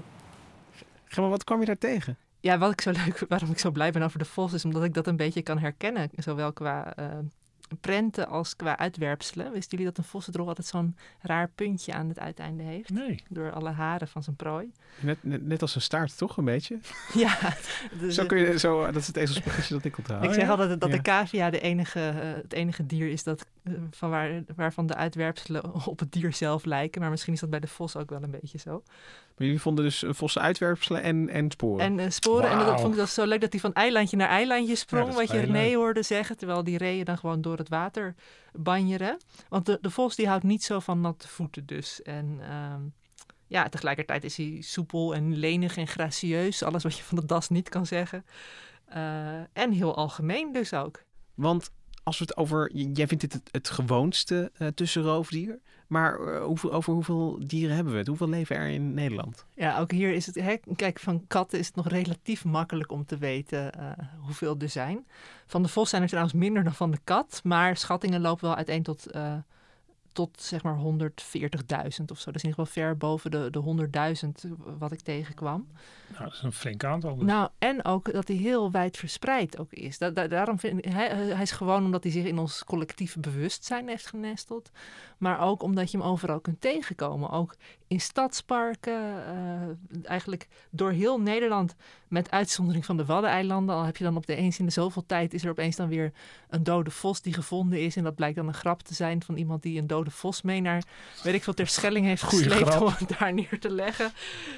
Gemma, wat kwam je daar tegen? Ja, wat ik zo leuk, waarom ik zo blij ben over de vos, is omdat ik dat een beetje kan herkennen. Zowel qua uh, prenten als qua uitwerpselen. Wisten jullie dat een vossendrol altijd zo'n raar puntje aan het uiteinde heeft? Nee. Door alle haren van zijn prooi. Net, net, net als een staart, toch? Een beetje? Ja. De, zo kun je, zo, dat is het ezelspuggetje dat ik onthoud. Ik zeg oh, ja? altijd dat ja. de cavia de enige, uh, het enige dier is dat, uh, van waar, waarvan de uitwerpselen op het dier zelf lijken. Maar misschien is dat bij de vos ook wel een beetje zo. Maar jullie vonden dus vossen uitwerpselen en, en sporen? En uh, sporen. Wow. En dat vond ik dat zo leuk dat hij van eilandje naar eilandje sprong. Ja, wat je René leuk. hoorde zeggen. Terwijl die reeën dan gewoon door het water banjeren. Want de, de vos die houdt niet zo van natte voeten dus. En uh, ja, tegelijkertijd is hij soepel en lenig en gracieus. Alles wat je van de das niet kan zeggen. Uh, en heel algemeen dus ook. Want als we het over... Jij vindt dit het, het gewoonste uh, tussenroofdier. Maar uh, hoeveel, over hoeveel dieren hebben we het? Hoeveel leven er in Nederland? Ja, ook hier is het... Hè, kijk, van katten is het nog relatief makkelijk om te weten uh, hoeveel er zijn. Van de vos zijn er trouwens minder dan van de kat. Maar schattingen lopen wel uiteen tot... Uh, tot zeg maar honderdveertigduizend of zo. Dat is in ieder geval ver boven de, de honderdduizend wat ik tegenkwam. Nou, dat is een flink aantal. Dus. Nou, en ook dat hij heel wijd verspreid ook is. Da- da- daarom vind ik, hij, hij is gewoon omdat hij zich in ons collectieve bewustzijn heeft genesteld. Maar ook omdat je hem overal kunt tegenkomen. Ook in stadsparken, uh, eigenlijk door heel Nederland, met uitzondering van de Waddeneilanden. Al heb je dan op de eens in de zoveel tijd is er opeens dan weer een dode vos die gevonden is. En dat blijkt dan een grap te zijn van iemand die een dode vos mee naar, weet ik veel, Terschelling heeft gesleept om hem daar neer te leggen.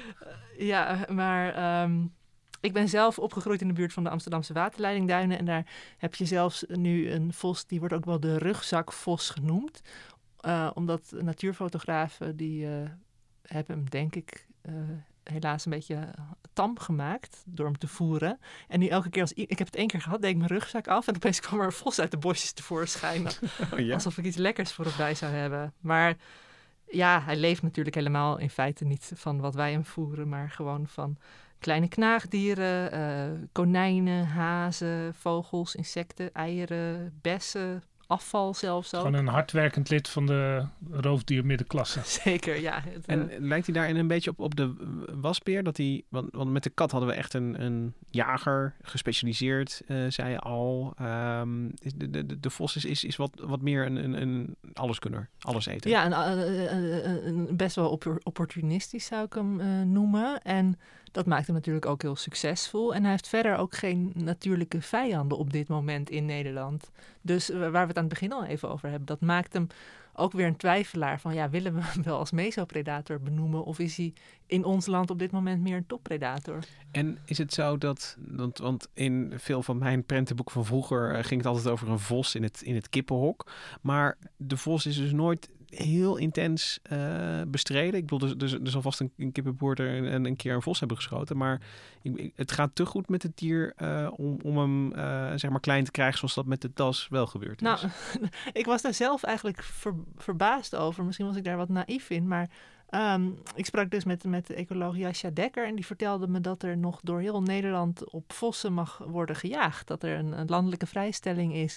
Uh, ja, maar um, ik ben zelf opgegroeid in de buurt van de Amsterdamse waterleidingduinen. En daar heb je zelfs nu een vos, die wordt ook wel de rugzakvos genoemd. Uh, omdat natuurfotografen, die uh, hebben hem denk ik uh, helaas een beetje tam gemaakt door hem te voeren. En nu elke keer als ik, ik heb het één keer gehad, deed ik mijn rugzak af en opeens kwam er een vos uit de bosjes tevoorschijn. Oh, ja? Alsof ik iets lekkers voor hem bij zou hebben. Maar ja, hij leeft natuurlijk helemaal in feite niet van wat wij hem voeren, maar gewoon van kleine knaagdieren, uh, konijnen, hazen, vogels, insecten, eieren, bessen, afval zelfs ook. Gewoon een hardwerkend lid van de roofdiermiddenklasse. Zeker, ja. Het, en uh, lijkt hij daarin een beetje op, op de wasbeer? Dat hij, want, want met de kat hadden we echt een, een jager, gespecialiseerd, uh, zei je al. Um, de, de, de vos is, is, is wat, wat meer een, een, een alleskunner, alles eten. Ja, een, een, een, een best wel opportunistisch zou ik hem uh, noemen. En dat maakt hem natuurlijk ook heel succesvol. En hij heeft verder ook geen natuurlijke vijanden op dit moment in Nederland. Dus waar we het aan het begin al even over hebben, dat maakt hem ook weer een twijfelaar van, ja, willen we hem wel als mesopredator benoemen of is hij in ons land op dit moment meer een toppredator? En is het zo dat, want, want in veel van mijn prentenboeken van vroeger uh, ging het altijd over een vos in het, in het kippenhok, maar de vos is dus nooit heel intens uh, bestreden. Ik bedoel, dus, dus, er zal vast een, een kippenboer er een, een keer een vos hebben geschoten, maar ik, het gaat te goed met het dier uh, om, om hem uh, zeg maar klein te krijgen zoals dat met de das wel gebeurd is. Nou, ik was daar zelf eigenlijk ver, verbaasd over. Misschien was ik daar wat naïef in, maar um, ik sprak dus met, met de ecoloog Jascha Dekker en die vertelde me dat er nog door heel Nederland op vossen mag worden gejaagd. Dat er een, een landelijke vrijstelling is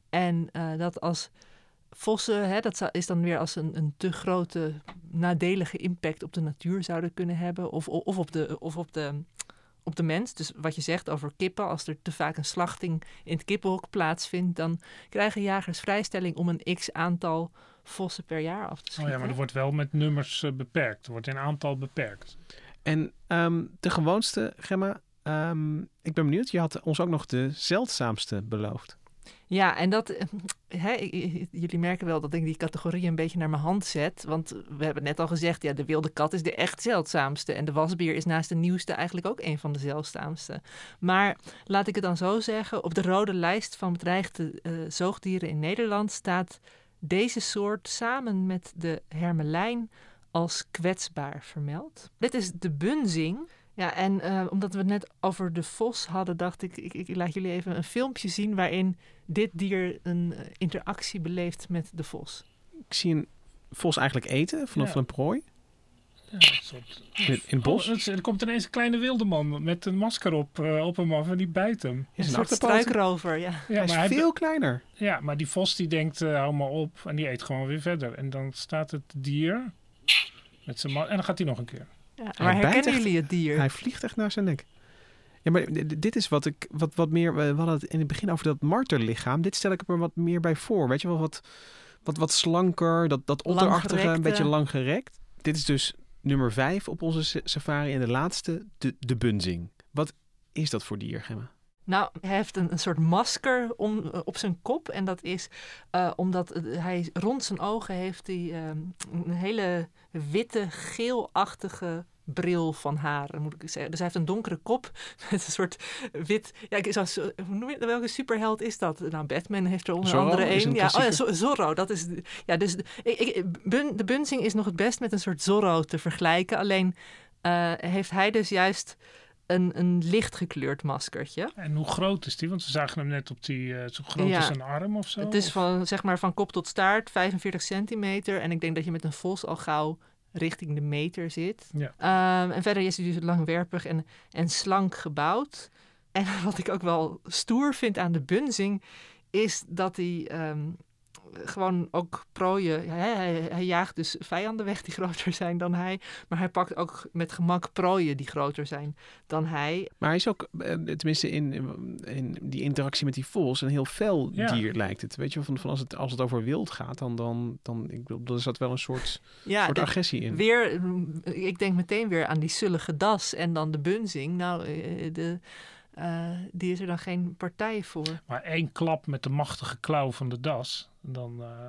en uh, dat als vossen, hè, dat is dan weer als een, een te grote nadelige impact op de natuur zouden kunnen hebben. Of, of, op, de, of op, de, op de mens. Dus wat je zegt over kippen, als er te vaak een slachting in het kippenhok plaatsvindt, dan krijgen jagers vrijstelling om een x aantal vossen per jaar af te schieten. Oh ja, maar er wordt wel met nummers uh, beperkt. Er wordt in aantal beperkt. En um, de gewoonste, Gemma, um, ik ben benieuwd, je had ons ook nog de zeldzaamste beloofd. Ja, en dat, hè, jullie merken wel dat ik die categorie een beetje naar mijn hand zet. Want we hebben net al gezegd, ja, de wilde kat is de echt zeldzaamste. En de wasbeer is naast de nieuwste eigenlijk ook een van de zeldzaamste. Maar laat ik het dan zo zeggen, op de rode lijst van bedreigde uh, zoogdieren in Nederland staat deze soort samen met de hermelijn als kwetsbaar vermeld. Dit is de bunzing. Ja, en uh, omdat we het net over de vos hadden, dacht ik, ik, ik laat jullie even een filmpje zien waarin dit dier een uh, interactie beleeft met de vos. Ik zie een vos eigenlijk eten vanaf ja. een prooi. Ja, soort... in, in het bos. Oh, er komt ineens een kleine wildeman met een masker op, uh, op hem af en die bijt hem. Een soort struikrover, ja. ja hij is maar veel hij... kleiner. Ja, maar die vos die denkt, uh, hou maar op en die eet gewoon weer verder. En dan staat het dier met zijn ma- en dan gaat hij nog een keer. Ja, maar herkennen jullie het dier? Hij vliegt echt naar zijn nek. Ja, maar d- dit is wat ik, wat, wat meer, we hadden het in het begin over dat marterlichaam. Dit stel ik er wat meer bij voor. Weet je wel, wat, wat, wat slanker, dat, dat otterachtige, een beetje lang gerekt. Dit is dus nummer vijf op onze safari en de laatste, de, de bunzing. Wat is dat voor dier, Gemma? Nou, hij heeft een, een soort masker om, uh, op zijn kop. En dat is uh, omdat uh, hij rond zijn ogen heeft hij, uh, een hele witte, geelachtige bril van haar, moet ik zeggen. Dus hij heeft een donkere kop met een soort wit... Ja, ik zou, hoe noem je, welke superheld is dat? Nou, Batman heeft er onder Zorro andere een. een. Ja, oh ja, Zorro. Dat is, ja, dus ik, ik, bun, de bunzing is nog het best met een soort Zorro te vergelijken. Alleen uh, heeft hij dus juist een, een licht gekleurd maskertje. En hoe groot is die? Want we zagen hem net op die... Uh, zo groot ja, als een arm of zo? Het is van, zeg maar, van kop tot staart, vijfenveertig centimeter. En ik denk dat je met een vos al gauw richting de meter zit. Ja. Um, en verder is hij dus langwerpig en, en slank gebouwd. En wat ik ook wel stoer vind aan de bunzing, is dat hij um, gewoon ook prooien... Hij, hij, hij jaagt dus vijanden weg die groter zijn dan hij. Maar hij pakt ook met gemak prooien die groter zijn dan hij. Maar hij is ook, tenminste in, in die interactie met die vos, een heel fel ja. dier lijkt het. Weet je, van, van als, het, als het over wild gaat, dan, dan, dan ik bedoel, er zat wel een soort, ja, soort de, agressie in. Weer, ik denk meteen weer aan die zullige das en dan de bunzing. Nou, de... Uh, die is er dan geen partij voor. Maar één klap met de machtige klauw van de das, dan uh,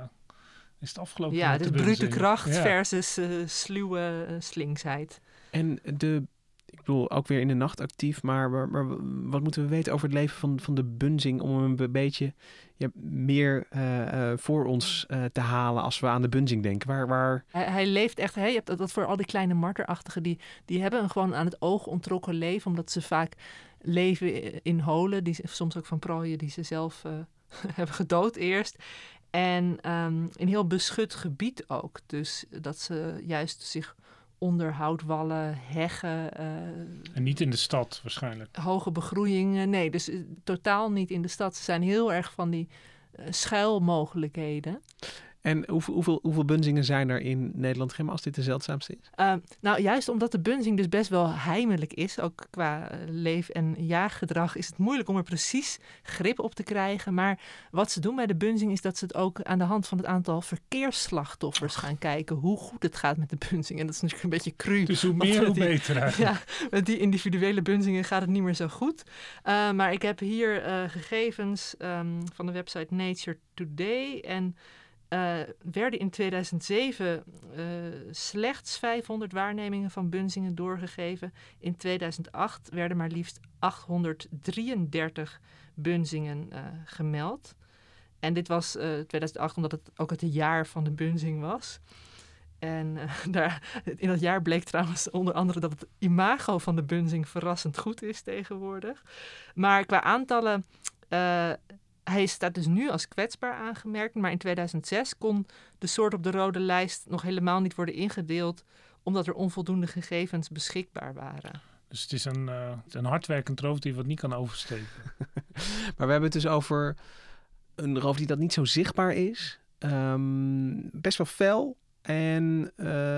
is het afgelopen. Ja, met dus de brute kracht ja. versus uh, sluwe uh, slinksheid. En de, ik bedoel, ook weer in de nacht actief, maar, maar, maar wat moeten we weten over het leven van, van de bunzing om hem een beetje ja, meer uh, uh, voor ons uh, te halen als we aan de bunzing denken? Waar, waar... Hij, hij leeft echt, hè? Je hebt dat, dat voor al die kleine marterachtigen, die, die hebben een gewoon aan het oog ontrokken leven, omdat ze vaak leven in holen, die soms ook van prooien die ze zelf uh, hebben gedood eerst. En um, in heel beschut gebied ook. Dus dat ze juist zich onder houtwallen, heggen. Uh, en niet in de stad waarschijnlijk. Hoge begroeiingen, nee. Dus uh, totaal niet in de stad. Ze zijn heel erg van die uh, schuilmogelijkheden. En hoeveel, hoeveel, hoeveel bunzingen zijn er in Nederland, Gemma, als dit de zeldzaamste is? Uh, nou, juist omdat de bunzing dus best wel heimelijk is, ook qua uh, leef- en jaaggedrag, is het moeilijk om er precies grip op te krijgen. Maar wat ze doen bij de bunzing is dat ze het ook aan de hand van het aantal verkeersslachtoffers gaan kijken hoe goed het gaat met de bunzing. En dat is natuurlijk een beetje cru. Dus hoe meer, hoe die, beter eigenlijk. Ja, met die individuele bunzingen gaat het niet meer zo goed. Uh, maar ik heb hier uh, gegevens um, van de website Nature Today en Uh, werden in tweeduizend zeven uh, slechts vijfhonderd waarnemingen van bunzingen doorgegeven. In tweeduizend acht werden maar liefst achthonderddrieëndertig bunzingen uh, gemeld. En dit was uh, tweeduizend acht omdat het ook het jaar van de bunzing was. En uh, daar, in dat jaar bleek trouwens onder andere dat het imago van de bunzing verrassend goed is tegenwoordig. Maar qua aantallen... Uh, Hij staat dus nu als kwetsbaar aangemerkt, maar in tweeduizend zes kon de soort op de rode lijst nog helemaal niet worden ingedeeld, omdat er onvoldoende gegevens beschikbaar waren. Dus het is een, uh, een hardwerkend roofdier wat niet kan oversteken. Maar we hebben het dus over een roofdier dat niet zo zichtbaar is, um, best wel fel en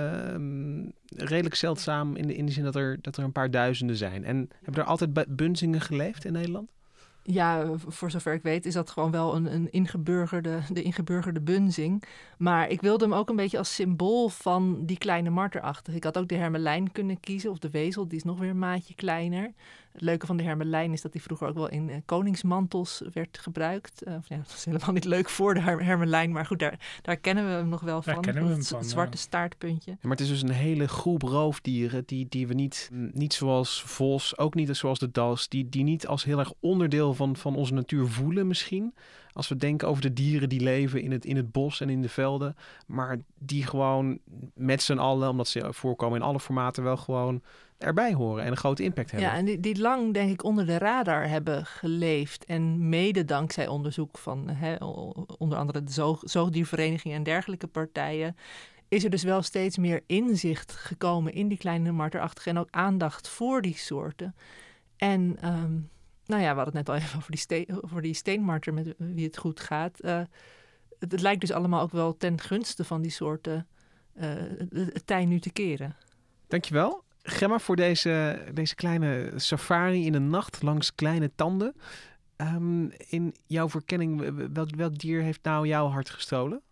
uh, redelijk zeldzaam in de, in de zin dat er, dat er een paar duizenden zijn. En hebben er altijd bunzingen geleefd in Nederland? Ja, voor zover ik weet is dat gewoon wel een, een ingeburgerde, de ingeburgerde bunzing. Maar ik wilde hem ook een beetje als symbool van die kleine marterachtig. Ik had ook de hermelijn kunnen kiezen of de wezel, die is nog weer een maatje kleiner. Het leuke van de hermelijn is dat die vroeger ook wel in uh, koningsmantels werd gebruikt. Uh, ja, dat is helemaal niet leuk voor de her- hermelijn, maar goed, daar, daar kennen we hem nog wel van. Daar kennen we hem het, van, het zwarte ja. staartpuntje. Ja, maar het is dus een hele groep roofdieren die, die we niet, niet zoals vos, ook niet zoals de das, die, die niet als heel erg onderdeel deel van, van onze natuur voelen misschien. Als we denken over de dieren die leven in het, in het bos en in de velden. Maar die gewoon met z'n allen, omdat ze voorkomen in alle formaten, wel gewoon erbij horen en een grote impact hebben. Ja, en die, die lang, denk ik, onder de radar hebben geleefd. En mede dankzij onderzoek van hè, onder andere de zoog, zoogdiervereniging en dergelijke partijen, is er dus wel steeds meer inzicht gekomen in die kleine marterachtigen en ook aandacht voor die soorten. En um, nou ja, we hadden het net al even over die, steen, over die steenmarter met wie het goed gaat. Uh, het, het lijkt dus allemaal ook wel ten gunste van die soorten uh, het tij nu te keren. Dankjewel, Gemma, voor deze, deze kleine safari in de nacht langs kleine tanden. Um, in jouw verkenning, welk, welk dier heeft nou jouw hart gestolen?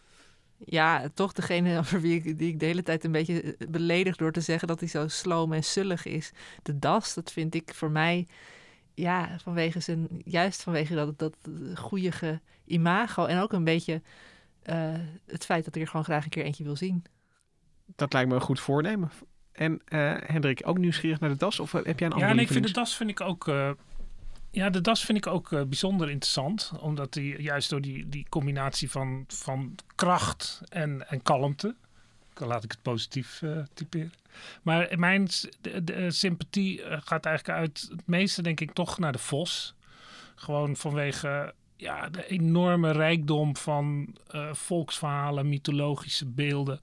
Ja, toch degene over wie ik, die ik de hele tijd een beetje beledig door te zeggen dat hij zo sloom en sullig is. De das, dat vind ik voor mij, ja, vanwege zijn, juist vanwege dat, dat goeie imago en ook een beetje uh, het feit dat ik er gewoon graag een keer eentje wil zien. Dat lijkt me een goed voornemen. En uh, Hendrik, ook nieuwsgierig naar de das? Of heb jij een andere Ja, nee, ik lievelings... vind de das vind ik ook... Uh... Ja, de das vind ik ook uh, bijzonder interessant. Omdat die juist door die, die combinatie van, van kracht en, en kalmte. Dan laat ik het positief uh, typeren. Maar mijn de, de sympathie gaat eigenlijk uit het meeste, denk ik, toch naar de vos. Gewoon vanwege ja, de enorme rijkdom van uh, volksverhalen, mythologische beelden.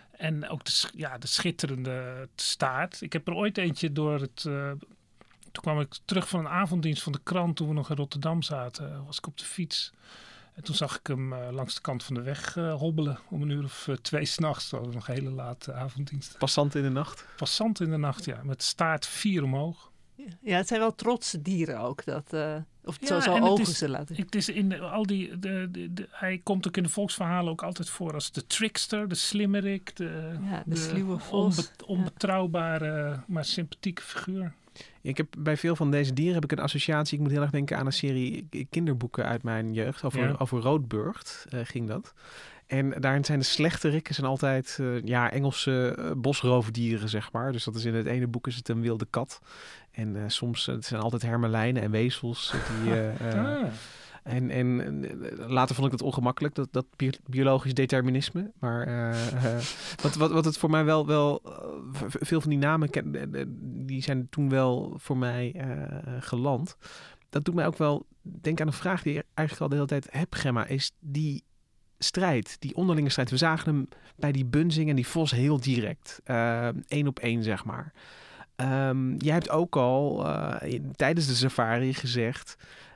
En ook de, ja, de schitterende staart. Ik heb er ooit eentje door het... Uh, Toen kwam ik terug van een avonddienst van de krant toen we nog in Rotterdam zaten. Was ik op de fiets. En toen zag ik hem uh, langs de kant van de weg uh, hobbelen. Om een uur of uh, twee s'nachts. Dat was nog een hele late avonddienst. Passant in de nacht? Passant in de nacht, ja. Met staart vier omhoog. Ja, het zijn wel trotse dieren ook. Dat, uh, of ja, zo, zo ogen ze laten. Het is in de, al die, de, de, de, hij komt ook in de volksverhalen ook altijd voor als de trickster, de slimmerik. De, ja, de, de sluwe vos. Onbe, onbetrouwbare, ja. maar sympathieke figuur. Ik heb bij veel van deze dieren heb ik een associatie. Ik moet heel erg denken aan een serie kinderboeken uit mijn jeugd. Over, ja. over Roodburgt uh, ging dat. En daarin zijn de slechterikken zijn altijd uh, ja, Engelse uh, bosroofdieren, zeg maar. Dus dat is in het ene boek is het een wilde kat. En uh, soms uh, het zijn altijd hermelijnen en wezels. Die, uh, uh, ah. En, en later vond ik het ongemakkelijk, dat, dat biologisch determinisme. Maar uh, uh, wat, wat, wat het voor mij wel... wel uh, veel van die namen, die zijn toen wel voor mij uh, geland. Dat doet mij ook wel denken aan een vraag die ik eigenlijk al de hele tijd heb, Gemma. Is die strijd, die onderlinge strijd. We zagen hem bij die Bunzing en die Vos heel direct. Uh, één op één, zeg maar. Um, jij hebt ook al uh, in, tijdens de safari gezegd...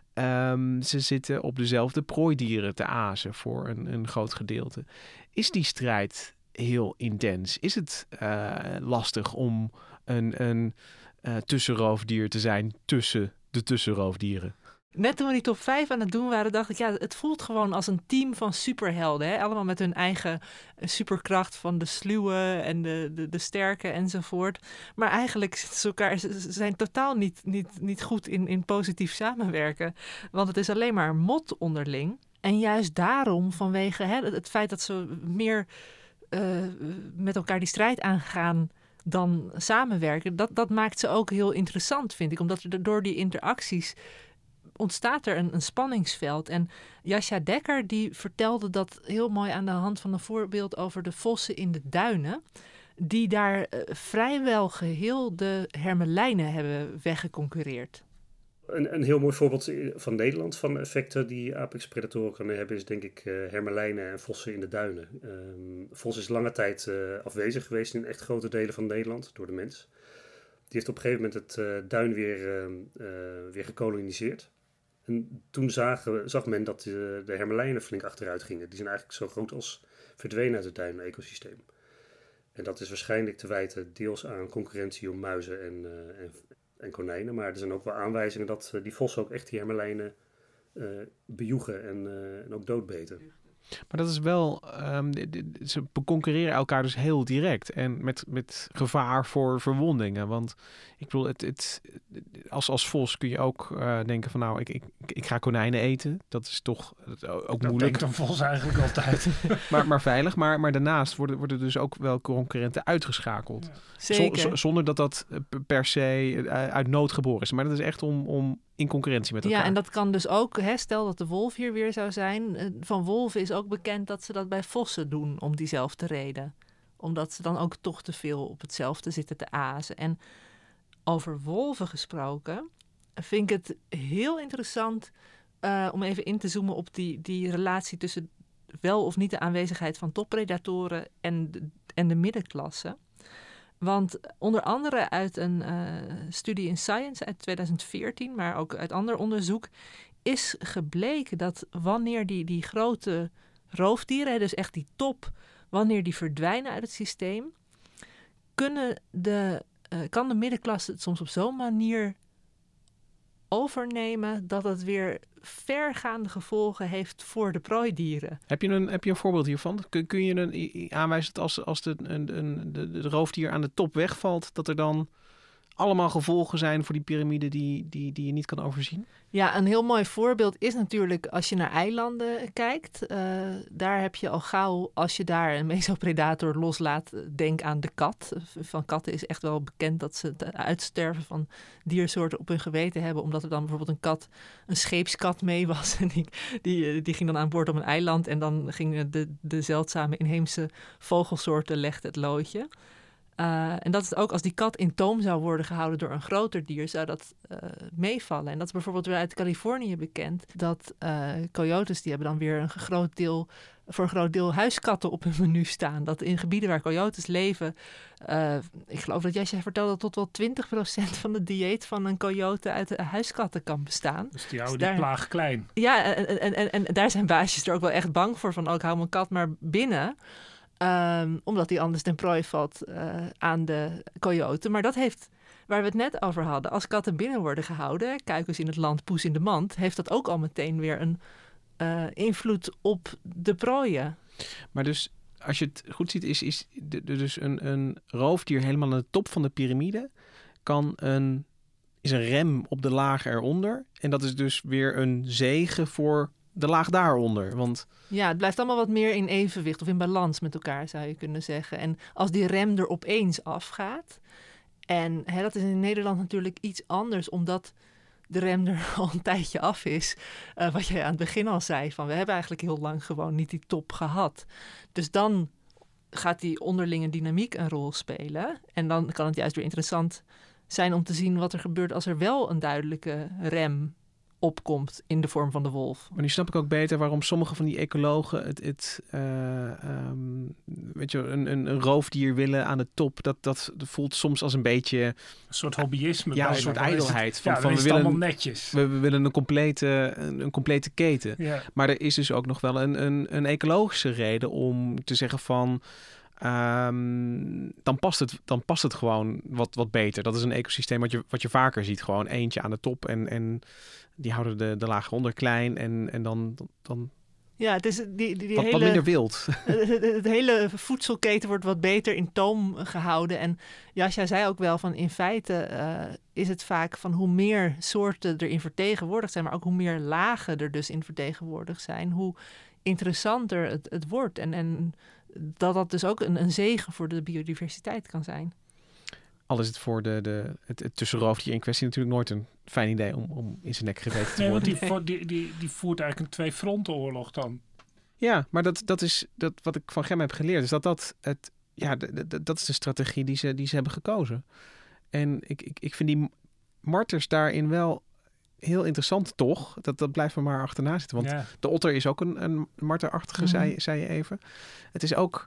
Um, ze zitten op dezelfde prooidieren te azen voor een, een groot gedeelte. Is die strijd heel intens? Is het uh, lastig om een, een uh, tussenroofdier te zijn tussen de tussenroofdieren? Net toen we die top vijf aan het doen waren, dacht ik, ja, het voelt gewoon als een team van superhelden. Hè? Allemaal met hun eigen superkracht van de sluwe en de, de, de sterke enzovoort. Maar eigenlijk ze elkaar, ze zijn totaal niet, niet, niet goed in, in positief samenwerken. Want het is alleen maar mot onderling. En juist daarom, vanwege hè, het feit dat ze meer uh, met elkaar die strijd aangaan dan samenwerken, dat, dat maakt ze ook heel interessant, vind ik. Omdat er door die interacties ontstaat er een, een spanningsveld. En Jascha Dekker die vertelde dat heel mooi aan de hand van een voorbeeld over de vossen in de duinen, die daar uh, vrijwel geheel de hermelijnen hebben weggeconcurreerd. Een, een heel mooi voorbeeld van Nederland van effecten die apex-predatoren kunnen hebben is denk ik uh, hermelijnen en vossen in de duinen. Um, vos is lange tijd uh, afwezig geweest in echt grote delen van Nederland door de mens. Die heeft op een gegeven moment het uh, duin weer, uh, uh, weer gekoloniseerd. En toen zagen, zag men dat de, de hermelijnen flink achteruit gingen. Die zijn eigenlijk zo groot als verdwenen uit het duinen-ecosysteem. En dat is waarschijnlijk te wijten deels aan concurrentie om muizen en, uh, en, en konijnen. Maar er zijn ook wel aanwijzingen dat uh, die vossen ook echt die hermelijnen uh, bejoegen en, uh, en ook doodbeten. Maar dat is wel, um, ze concurreren elkaar dus heel direct en met, met gevaar voor verwondingen. Want ik bedoel, het, het, als, als vos kun je ook uh, denken van nou, ik, ik, ik ga konijnen eten. Dat is toch ook dat moeilijk. Dat denkt een vos eigenlijk altijd. maar, maar veilig, maar, maar daarnaast worden, worden dus ook wel concurrenten uitgeschakeld. Ja. Zeker. Z- z- zonder dat dat per se uit nood geboren is. Maar dat is echt om, om in concurrentie met elkaar. Ja, en dat kan dus ook, hè, stel dat de wolf hier weer zou zijn. Van wolven is ook bekend dat ze dat bij vossen doen om diezelfde reden. Omdat ze dan ook toch te veel op hetzelfde zitten te azen. En over wolven gesproken, vind ik het heel interessant uh, om even in te zoomen op die, die relatie tussen wel of niet de aanwezigheid van toppredatoren en de, en de middenklasse. Want onder andere uit een uh, studie in Science uit twintig veertien, maar ook uit ander onderzoek, is gebleken dat wanneer die, die grote roofdieren, dus echt die top, wanneer die verdwijnen uit het systeem, kunnen de, uh, kan de middenklasse het soms op zo'n manier overnemen dat het weer vergaande gevolgen heeft voor de prooidieren. Heb je een, heb je een voorbeeld hiervan? Kun, kun je een, aanwijzen dat als, als de, een, een, de, de roofdier aan de top wegvalt, dat er dan allemaal gevolgen zijn voor die piramide die, die, die je niet kan overzien? Ja, een heel mooi voorbeeld is natuurlijk als je naar eilanden kijkt. Uh, daar heb je al gauw, als je daar een mesopredator loslaat, denk aan de kat. Van katten is echt wel bekend dat ze het uitsterven van diersoorten op hun geweten hebben, omdat er dan bijvoorbeeld een kat, een scheepskat mee was. En die, die, die ging dan aan boord op een eiland en dan gingen de, de zeldzame inheemse vogelsoorten legden het loodje. Uh, en dat is ook als die kat in toom zou worden gehouden door een groter dier, zou dat uh, meevallen. En dat is bijvoorbeeld weer uit Californië bekend. Dat uh, coyotes, die hebben dan weer een groot deel, voor een groot deel huiskatten op hun menu staan. Dat in gebieden waar coyotes leven, uh, ik geloof dat jij zei vertelde dat tot wel twintig procent van het dieet van een coyote uit huiskatten kan bestaan. Dus die houden dus die plaag klein. Ja, en, en, en, en daar zijn baasjes er ook wel echt bang voor, van ook hou mijn kat maar binnen. Um, omdat die anders ten prooi valt uh, aan de coyote. Maar dat heeft, waar we het net over hadden, als katten binnen worden gehouden, kuikens in het land, poes in de mand, heeft dat ook al meteen weer een uh, invloed op de prooien. Maar dus, als je het goed ziet, is, is de, de, dus een, een roofdier helemaal aan de top van de piramide kan een, is een rem op de laag eronder. En dat is dus weer een zegen voor de laag daaronder. Want ja, het blijft allemaal wat meer in evenwicht of in balans met elkaar, zou je kunnen zeggen. En als die rem er opeens afgaat, en hè, dat is in Nederland natuurlijk iets anders, omdat de rem er al een tijdje af is. Uh, wat jij aan het begin al zei, van we hebben eigenlijk heel lang gewoon niet die top gehad. Dus dan gaat die onderlinge dynamiek een rol spelen. En dan kan het juist weer interessant zijn om te zien wat er gebeurt als er wel een duidelijke rem opkomt in de vorm van de wolf. Maar nu snap ik ook beter waarom sommige van die ecologen het, het uh, um, weet je, een, een, een roofdier willen aan de top. Dat, dat voelt soms als een beetje een soort hobbyisme. Ja, bijna. een soort ijdelheid. Het, van, ja, van, we willen willen netjes. We, we willen een complete, een, een complete keten. Ja. Maar er is dus ook nog wel een, een, een ecologische reden om te zeggen van Um, dan, past het, dan past het gewoon wat, wat beter. Dat is een ecosysteem wat je, wat je vaker ziet. Gewoon eentje aan de top en, en die houden de, de lagen onder klein en, en dan, dan ja, het is die, die, die wat, hele, wat minder wild. Het, het, het hele voedselketen wordt wat beter in toom gehouden. En Jascha zei ook wel van in feite uh, is het vaak van hoe meer soorten erin vertegenwoordigd zijn, maar ook hoe meer lagen er dus in vertegenwoordigd zijn, hoe interessanter het, het wordt. En, en dat dat dus ook een, een zegen voor de biodiversiteit kan zijn. Al is het voor de, de, het, het tussenroofdier in kwestie natuurlijk nooit een fijn idee om, om in zijn nek gebeten te nee, worden. Want die, die, die, die voert eigenlijk een twee-frontenoorlog dan. Ja, maar dat, dat is dat wat ik van Gemma heb geleerd. Is dat dat het, ja, de, de, dat is de strategie die ze, die ze hebben gekozen. En ik, ik, ik vind die marters daarin wel heel interessant toch. Dat, dat blijft me maar achterna zitten. Want Ja. de otter is ook een, een marterachtige, Mhm. zei, zei je even. Het is ook,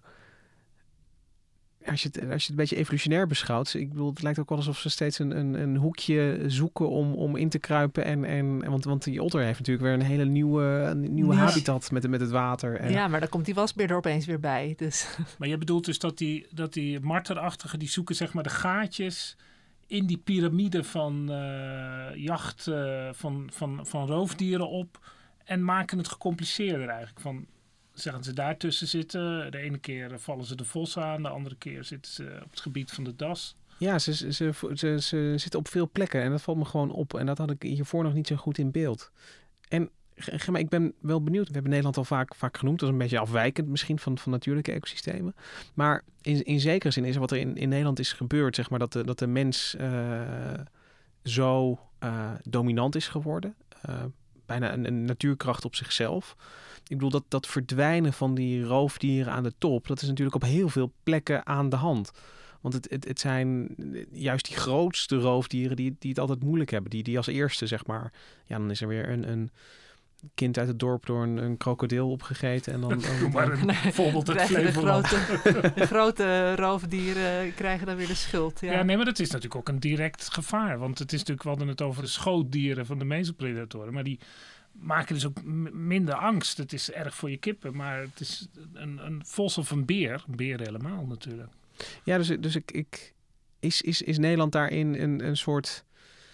als je, het, als je het een beetje evolutionair beschouwt. Ik bedoel, het lijkt ook wel alsof ze steeds een, een, een hoekje zoeken om, om in te kruipen. En, en, want, want die otter heeft natuurlijk weer een hele nieuwe, een nieuwe Ja. habitat met, met het water. En, Ja, maar dan komt die wasbeer er opeens weer bij. Dus Maar je bedoelt dus dat die, dat die marterachtigen, die zoeken zeg maar de gaatjes in die piramide van uh, jacht uh, van, van, van roofdieren op en maken het gecompliceerder eigenlijk. Van, zeggen ze daartussen zitten, de ene keer vallen ze de vos aan, de andere keer zitten ze op het gebied van de das. Ja, ze, ze, ze, ze, ze zitten op veel plekken en dat valt me gewoon op. En dat had ik hiervoor nog niet zo goed in beeld. En Gemma, ik ben wel benieuwd. We hebben Nederland al vaak, vaak genoemd. Dat is een beetje afwijkend misschien van, van natuurlijke ecosystemen. Maar in, in zekere zin is er wat er in, in Nederland is gebeurd, zeg maar, dat de, dat de mens uh, zo uh, dominant is geworden. Uh, bijna een, een natuurkracht op zichzelf. Ik bedoel, dat, dat verdwijnen van die roofdieren aan de top, dat is natuurlijk op heel veel plekken aan de hand. Want het, het, het zijn juist die grootste roofdieren die, die het altijd moeilijk hebben. Die, die als eerste, zeg maar... Ja, dan is er weer een, een kind uit het dorp door een, een krokodil opgegeten. En dan, dan, maar een nee, voorbeeld uit Flevoland. De grote, de grote roofdieren krijgen dan weer de schuld. Ja. ja, nee, maar dat is natuurlijk ook een direct gevaar. Want het is natuurlijk, we hadden het over de schootdieren van de mesopredatoren. Maar die maken dus ook m- minder angst. Het is erg voor je kippen. Maar het is een, een vos of een beer. Een beer helemaal natuurlijk. Ja, dus, dus ik, ik, is, is, is Nederland daarin een, een soort...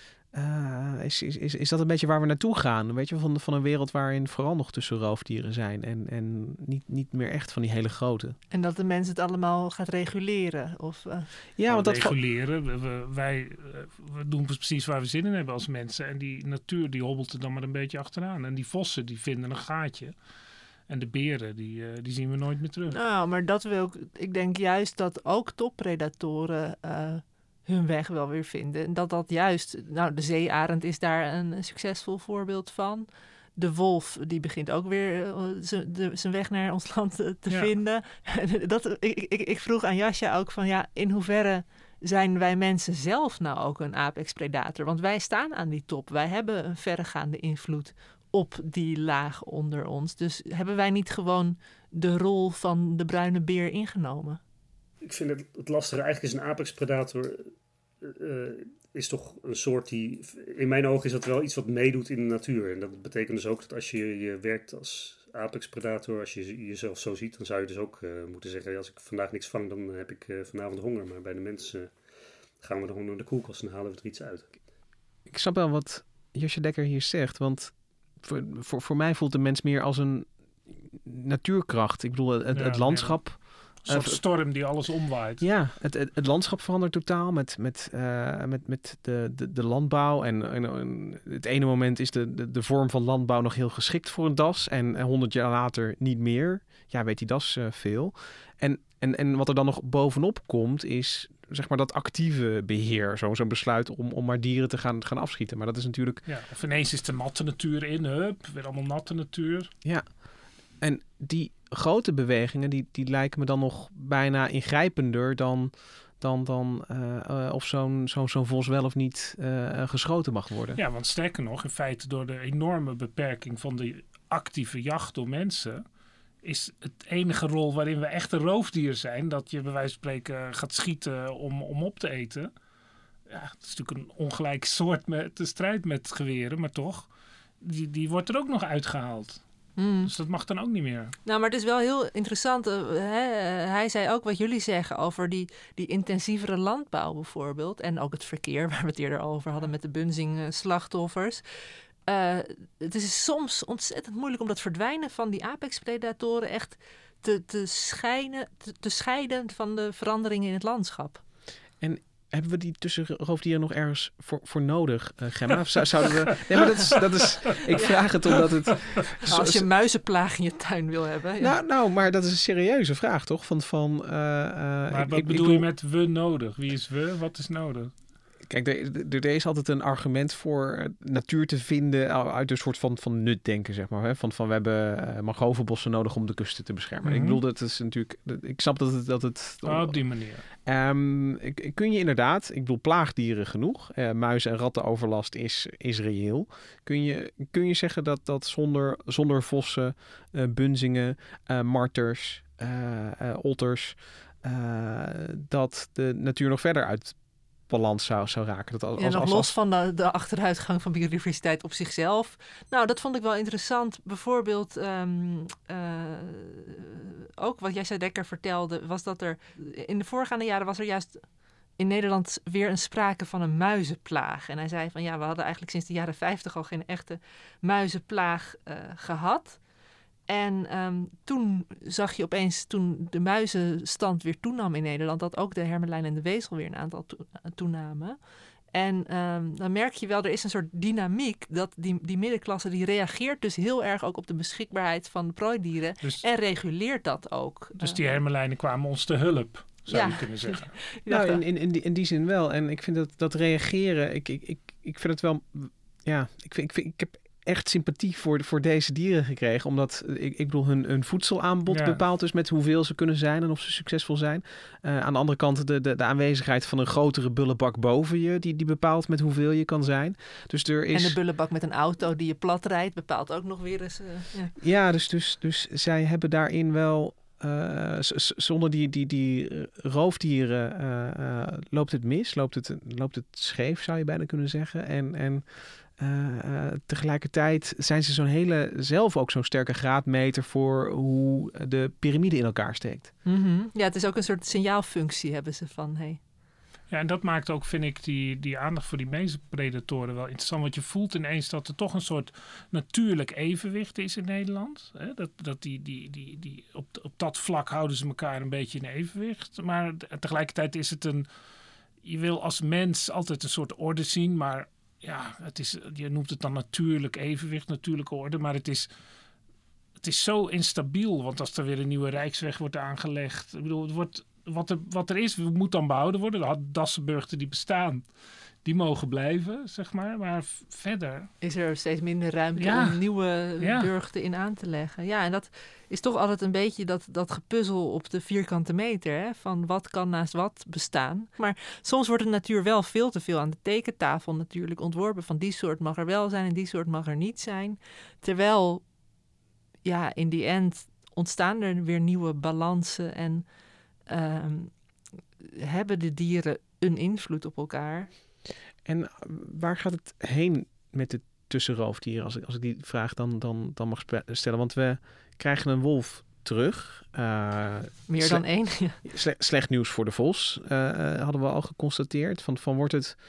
Uh, is, is, is, is dat een beetje waar we naartoe gaan? Weet je, van, van een wereld waarin vooral nog tussen roofdieren zijn. En, en niet, niet meer echt van die hele grote. En dat de mens het allemaal gaat reguleren? Of, uh... Ja, want dat reguleren. We, we, wij we doen precies waar we zin in hebben als mensen. En die natuur die hobbelt er dan maar een beetje achteraan. En die vossen die vinden een gaatje. En de beren, die, uh, die zien we nooit meer terug. Nou, maar dat wil ik... Ik denk juist dat ook toppredatoren uh, hun weg wel weer vinden. En dat dat juist... Nou, de zeearend is daar een, een succesvol voorbeeld van. De wolf, die begint ook weer uh, zijn weg naar ons land te ja. vinden. dat, ik, ik, ik vroeg aan Jascha ook van... ja, in hoeverre zijn wij mensen zelf nou ook een apex-predator? Want wij staan aan die top. Wij hebben een verregaande invloed op die laag onder ons. Dus hebben wij niet gewoon de rol van de bruine beer ingenomen? Ik vind het, het lastige. Eigenlijk is een apex-predator uh, is toch een soort die... In mijn ogen is dat wel iets wat meedoet in de natuur. En dat betekent dus ook dat als je, je werkt als apex-predator, als je jezelf zo ziet, dan zou je dus ook uh, moeten zeggen, als ik vandaag niks vang, dan heb ik uh, vanavond honger. Maar bij de mensen uh, gaan we dan gewoon naar de koelkast en halen we er iets uit. Ik snap wel wat Josje Dekker hier zegt, want Voor, voor, voor mij voelt de mens meer als een natuurkracht. Ik bedoel, het, ja, het landschap... Ja. Een soort uh, storm die alles omwaait. Ja, het, het, het landschap verandert totaal met, met, uh, met, met de, de, de landbouw. En, en, en het ene moment is de, de, de vorm van landbouw nog heel geschikt voor een das. En honderd jaar later niet meer. Ja, weet die das uh, veel. En, en, en wat er dan nog bovenop komt is... zeg maar dat actieve beheer, zo, zo'n besluit om, om maar dieren te gaan, gaan afschieten. Maar dat is natuurlijk... Ja, of ineens is de natte natuur in, hup, weer allemaal natte natuur. Ja, en die grote bewegingen, die, die lijken me dan nog bijna ingrijpender dan, dan, dan uh, uh, of zo'n, zo'n, zo'n vos wel of niet uh, geschoten mag worden. Ja, want sterker nog, in feite door de enorme beperking van de actieve jacht door mensen... is het enige rol waarin we echt een roofdier zijn... dat je bij wijze van spreken gaat schieten om, om op te eten. Ja, het is natuurlijk een ongelijke soort met de strijd met geweren, maar toch... die, die wordt er ook nog uitgehaald. Mm. Dus dat mag dan ook niet meer. Nou, maar het is wel heel interessant. Uh, hè? Hij zei ook wat jullie zeggen over die, die intensievere landbouw bijvoorbeeld... en ook het verkeer, waar we het eerder over hadden met de bunzing-slachtoffers... Uh, het is soms ontzettend moeilijk om dat verdwijnen van die apex-predatoren echt te, te, scheiden, te, te scheiden van de veranderingen in het landschap. En hebben we die tussenroofdieren nog ergens voor, voor nodig, uh, Gemma? Of zou, zouden we... Nee, maar dat is... Dat is ik vraag het omdat het... Nou, als je muizenplaag in je tuin wil hebben. Ja. Nou, nou, maar dat is een serieuze vraag, toch? Van, van, uh, uh, maar wat ik, bedoel ik, je met we nodig? Wie is we? Wat is nodig? Kijk, er, er is altijd een argument voor natuur te vinden uit een soort van, van nutdenken, zeg maar. Hè? Van, van we hebben uh, mangrovenbossen nodig om de kusten te beschermen. Mm-hmm. Ik bedoel, dat is natuurlijk... Ik snap dat het... Dat het oh, op die manier. Um, kun je inderdaad... Ik bedoel, plaagdieren genoeg. Uh, muizen- en rattenoverlast is, is reëel. Kun je, kun je zeggen dat, dat zonder, zonder vossen, uh, bunzingen, uh, marters, uh, uh, otters... Uh, dat de natuur nog verder uit... balans zou, zou raken. Dat als, ja, nog als, los als... van de, de achteruitgang van biodiversiteit op zichzelf. Nou, dat vond ik wel interessant. Bijvoorbeeld, um, uh, ook wat Jesse Dekker vertelde, was dat er in de voorgaande jaren was er juist in Nederland weer een sprake van een muizenplaag. En hij zei van ja, we hadden eigenlijk sinds de jaren vijftig al geen echte muizenplaag uh, gehad. En um, toen zag je opeens, toen de muizenstand weer toenam in Nederland... dat ook de hermelijn en de wezel weer een aantal to- toenamen. En um, dan merk je wel, er is een soort dynamiek... dat die, die middenklasse die reageert dus heel erg ook op de beschikbaarheid van de prooidieren... Dus, en reguleert dat ook. Dus die hermelijnen kwamen ons te hulp, zou ja. je kunnen zeggen. Nou, in, in, in, die, in die zin wel. En ik vind dat, dat reageren... Ik, ik, ik, ik vind het wel... Ja, ik, vind, ik, vind, ik heb echt sympathie voor, voor deze dieren gekregen. Omdat, ik, ik bedoel, hun, hun voedselaanbod ja. bepaalt dus met hoeveel ze kunnen zijn en of ze succesvol zijn. Uh, aan de andere kant de, de, de aanwezigheid van een grotere bullebak boven je, die, die bepaalt met hoeveel je kan zijn. Dus er is... En de bullebak met een auto die je plat rijdt, bepaalt ook nog weer eens... Uh, ja, ja dus, dus, dus zij hebben daarin wel... Uh, z- zonder die, die, die roofdieren uh, uh, loopt het mis, loopt het, loopt het scheef, zou je bijna kunnen zeggen. En... en Uh, uh, tegelijkertijd zijn ze zo'n hele, zelf ook zo'n sterke graadmeter voor hoe de piramide in elkaar steekt. Mm-hmm. Ja, het is ook een soort signaalfunctie hebben ze van, hey. Ja, en dat maakt ook, vind ik, die, die aandacht voor die mesopredatoren wel interessant. Want je voelt ineens dat er toch een soort natuurlijk evenwicht is in Nederland. Hè? Dat, dat die, die, die, die, op, op dat vlak houden ze elkaar een beetje in evenwicht. Maar tegelijkertijd is het een... Je wil als mens altijd een soort orde zien, maar... Ja, het is, je noemt het dan natuurlijk evenwicht, natuurlijke orde. Maar het is, het is zo instabiel. Want als er weer een nieuwe rijksweg wordt aangelegd. Ik bedoel, het wordt, wat, er, wat er is, moet dan behouden worden. De Dassenburgten die bestaan, die mogen blijven, zeg maar. Maar v- verder... Is er steeds minder ruimte ja. om nieuwe ja. burchten in aan te leggen. Ja, en dat is toch altijd een beetje dat, dat gepuzzel op de vierkante meter. Hè? Van wat kan naast wat bestaan. Maar soms wordt de natuur wel veel te veel aan de tekentafel natuurlijk ontworpen. Van die soort mag er wel zijn en die soort mag er niet zijn. Terwijl, ja, in die end ontstaan er weer nieuwe balansen. En uh, hebben de dieren een invloed op elkaar. En waar gaat het heen met de tussenroofdieren? Als ik, als ik die vraag dan, dan, dan mag stellen. Want we krijgen een wolf terug. Uh, Meer sle- dan één. sle- slecht nieuws voor de vos. Uh, uh, hadden we al geconstateerd. Van, van wordt het...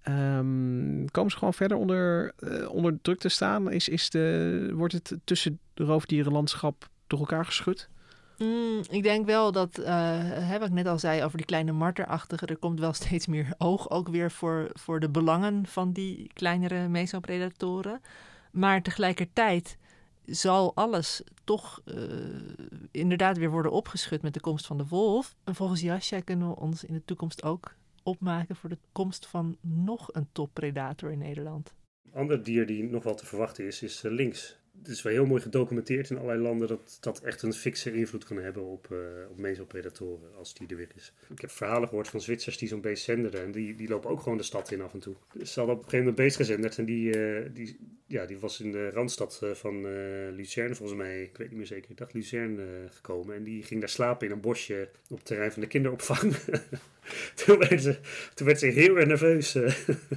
Um, komen ze gewoon verder onder, uh, onder druk te staan? Is, is de, wordt het tussen de roofdierenlandschap door elkaar geschud? Mm, ik denk wel dat, uh, hè, wat ik net al zei over die kleine marterachtige, er komt wel steeds meer oog ook weer voor, voor de belangen van die kleinere mesopredatoren. Maar tegelijkertijd zal alles toch uh, inderdaad weer worden opgeschud met de komst van de wolf. En volgens Jascha kunnen we ons in de toekomst ook opmaken voor de komst van nog een toppredator in Nederland. Een ander dier die nog wel te verwachten is, is uh, lynx. Het is wel heel mooi gedocumenteerd in allerlei landen dat dat echt een fikse invloed kan hebben op, uh, op mesopredatoren als die er weer is. Ik heb verhalen gehoord van Zwitsers die zo'n beest zenderen en die, die lopen ook gewoon de stad in af en toe. Dus ze hadden op een gegeven moment een beest gezenderd en die, uh, die, ja, die was in de randstad uh, van uh, Lucerne volgens mij, ik weet niet meer zeker, ik dacht Lucerne uh, gekomen en die ging daar slapen in een bosje op het terrein van de kinderopvang. toen, werd ze, toen werd ze heel erg nerveus. Uh.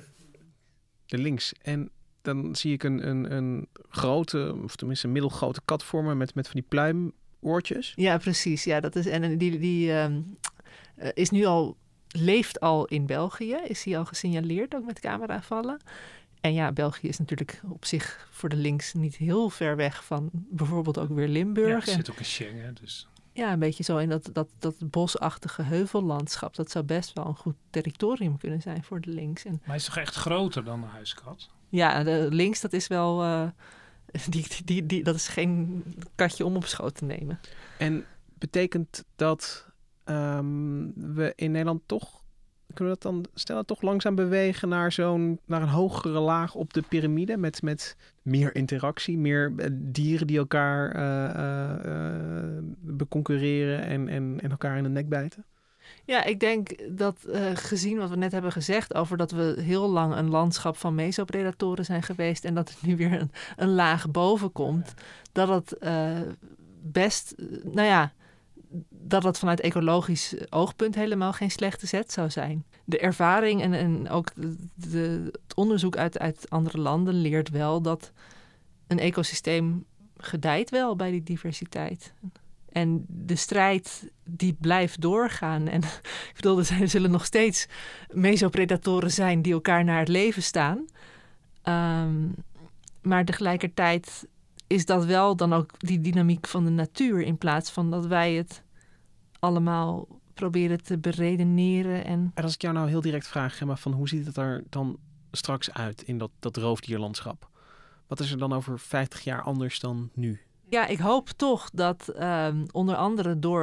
De lynx. En dan zie ik een, een, een grote, of tenminste een middelgrote kat vormen met, met van die pluimoortjes. Ja, precies. Ja, dat is, en die, die um, uh, is nu al, leeft al in België. Is hij al gesignaleerd, ook met cameravallen. En ja, België is natuurlijk op zich voor de lynx niet heel ver weg van bijvoorbeeld ook weer Limburg. Ja, het en, zit ook in Schengen, dus... Ja, een beetje zo in dat, dat, dat bosachtige heuvellandschap. Dat zou best wel een goed territorium kunnen zijn voor de lynx. En, maar hij is toch echt groter dan een huiskat? Ja, de lynx, dat is wel... Uh, die, die, die, die, dat is geen katje om op schoot te nemen. En betekent dat um, we in Nederland toch... Kunnen we dat dan stellen, toch langzaam bewegen naar zo'n naar een hogere laag op de piramide met, met meer interactie, meer uh, dieren die elkaar uh, uh, beconcurreren en, en, en elkaar in de nek bijten? Ja, ik denk dat uh, gezien wat we net hebben gezegd over dat we heel lang een landschap van mesopredatoren zijn geweest en dat er nu weer een, een laag boven komt, dat het uh, best, uh, nou ja, dat het vanuit ecologisch oogpunt helemaal geen slechte zet zou zijn. De ervaring en, en ook de, de, het onderzoek uit, uit andere landen leert wel dat een ecosysteem gedijt wel bij die diversiteit. En de strijd die blijft doorgaan. En ik bedoel, er zullen nog steeds mesopredatoren zijn die elkaar naar het leven staan. Um, maar tegelijkertijd is dat wel dan ook die dynamiek van de natuur in plaats van dat wij het allemaal proberen te beredeneren. En, en als ik jou nou heel direct vraag, Gemma, van hoe ziet het er dan straks uit in dat, dat roofdierlandschap? Wat is er dan over vijftig jaar anders dan nu? Ja, ik hoop toch dat um, onder andere door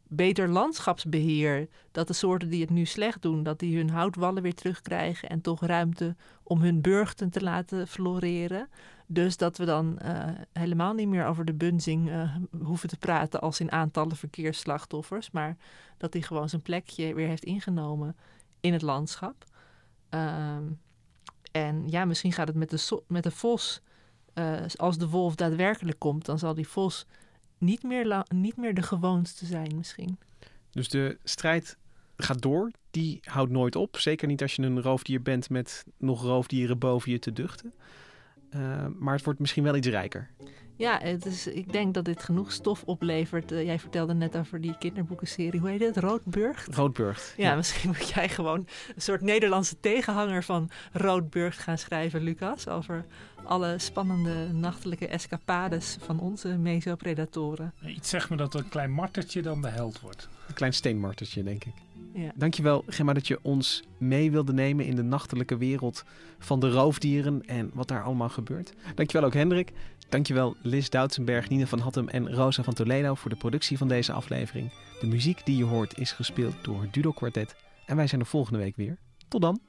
beter landschapsbeheer. Dat de soorten die het nu slecht doen, dat die hun houtwallen weer terugkrijgen en toch ruimte om hun burchten te laten floreren. Dus dat we dan uh, helemaal niet meer over de bunzing uh, hoeven te praten als in aantallen verkeersslachtoffers, maar dat hij gewoon zijn plekje weer heeft ingenomen in het landschap. Uh, en ja, misschien gaat het met de, so- met de vos, uh, als de wolf daadwerkelijk komt, dan zal die vos niet meer, la- niet meer de gewoonste zijn misschien. Dus de strijd gaat door, die houdt nooit op. Zeker niet als je een roofdier bent met nog roofdieren boven je te duchten. Uh, maar het wordt misschien wel iets rijker. Ja, het is, ik denk dat dit genoeg stof oplevert. Uh, jij vertelde net over die kinderboekenserie. Hoe heet het? Roodburgt? Roodburgt. Ja, ja, misschien moet jij gewoon een soort Nederlandse tegenhanger van Roodburgt gaan schrijven, Lucas. Over alle spannende nachtelijke escapades van onze mesopredatoren. Iets zegt me dat een klein martertje dan de held wordt. Een klein steenmartertje, denk ik. Ja. Dankjewel, Gemma, dat je ons mee wilde nemen in de nachtelijke wereld van de roofdieren en wat daar allemaal gebeurt. Dankjewel ook Hendrik. Dankjewel Liz Doutsenberg, Nina van Hattem en Rosa van Toledo voor de productie van deze aflevering. De muziek die je hoort is gespeeld door het Dudok Quartet. En wij zijn er volgende week weer. Tot dan!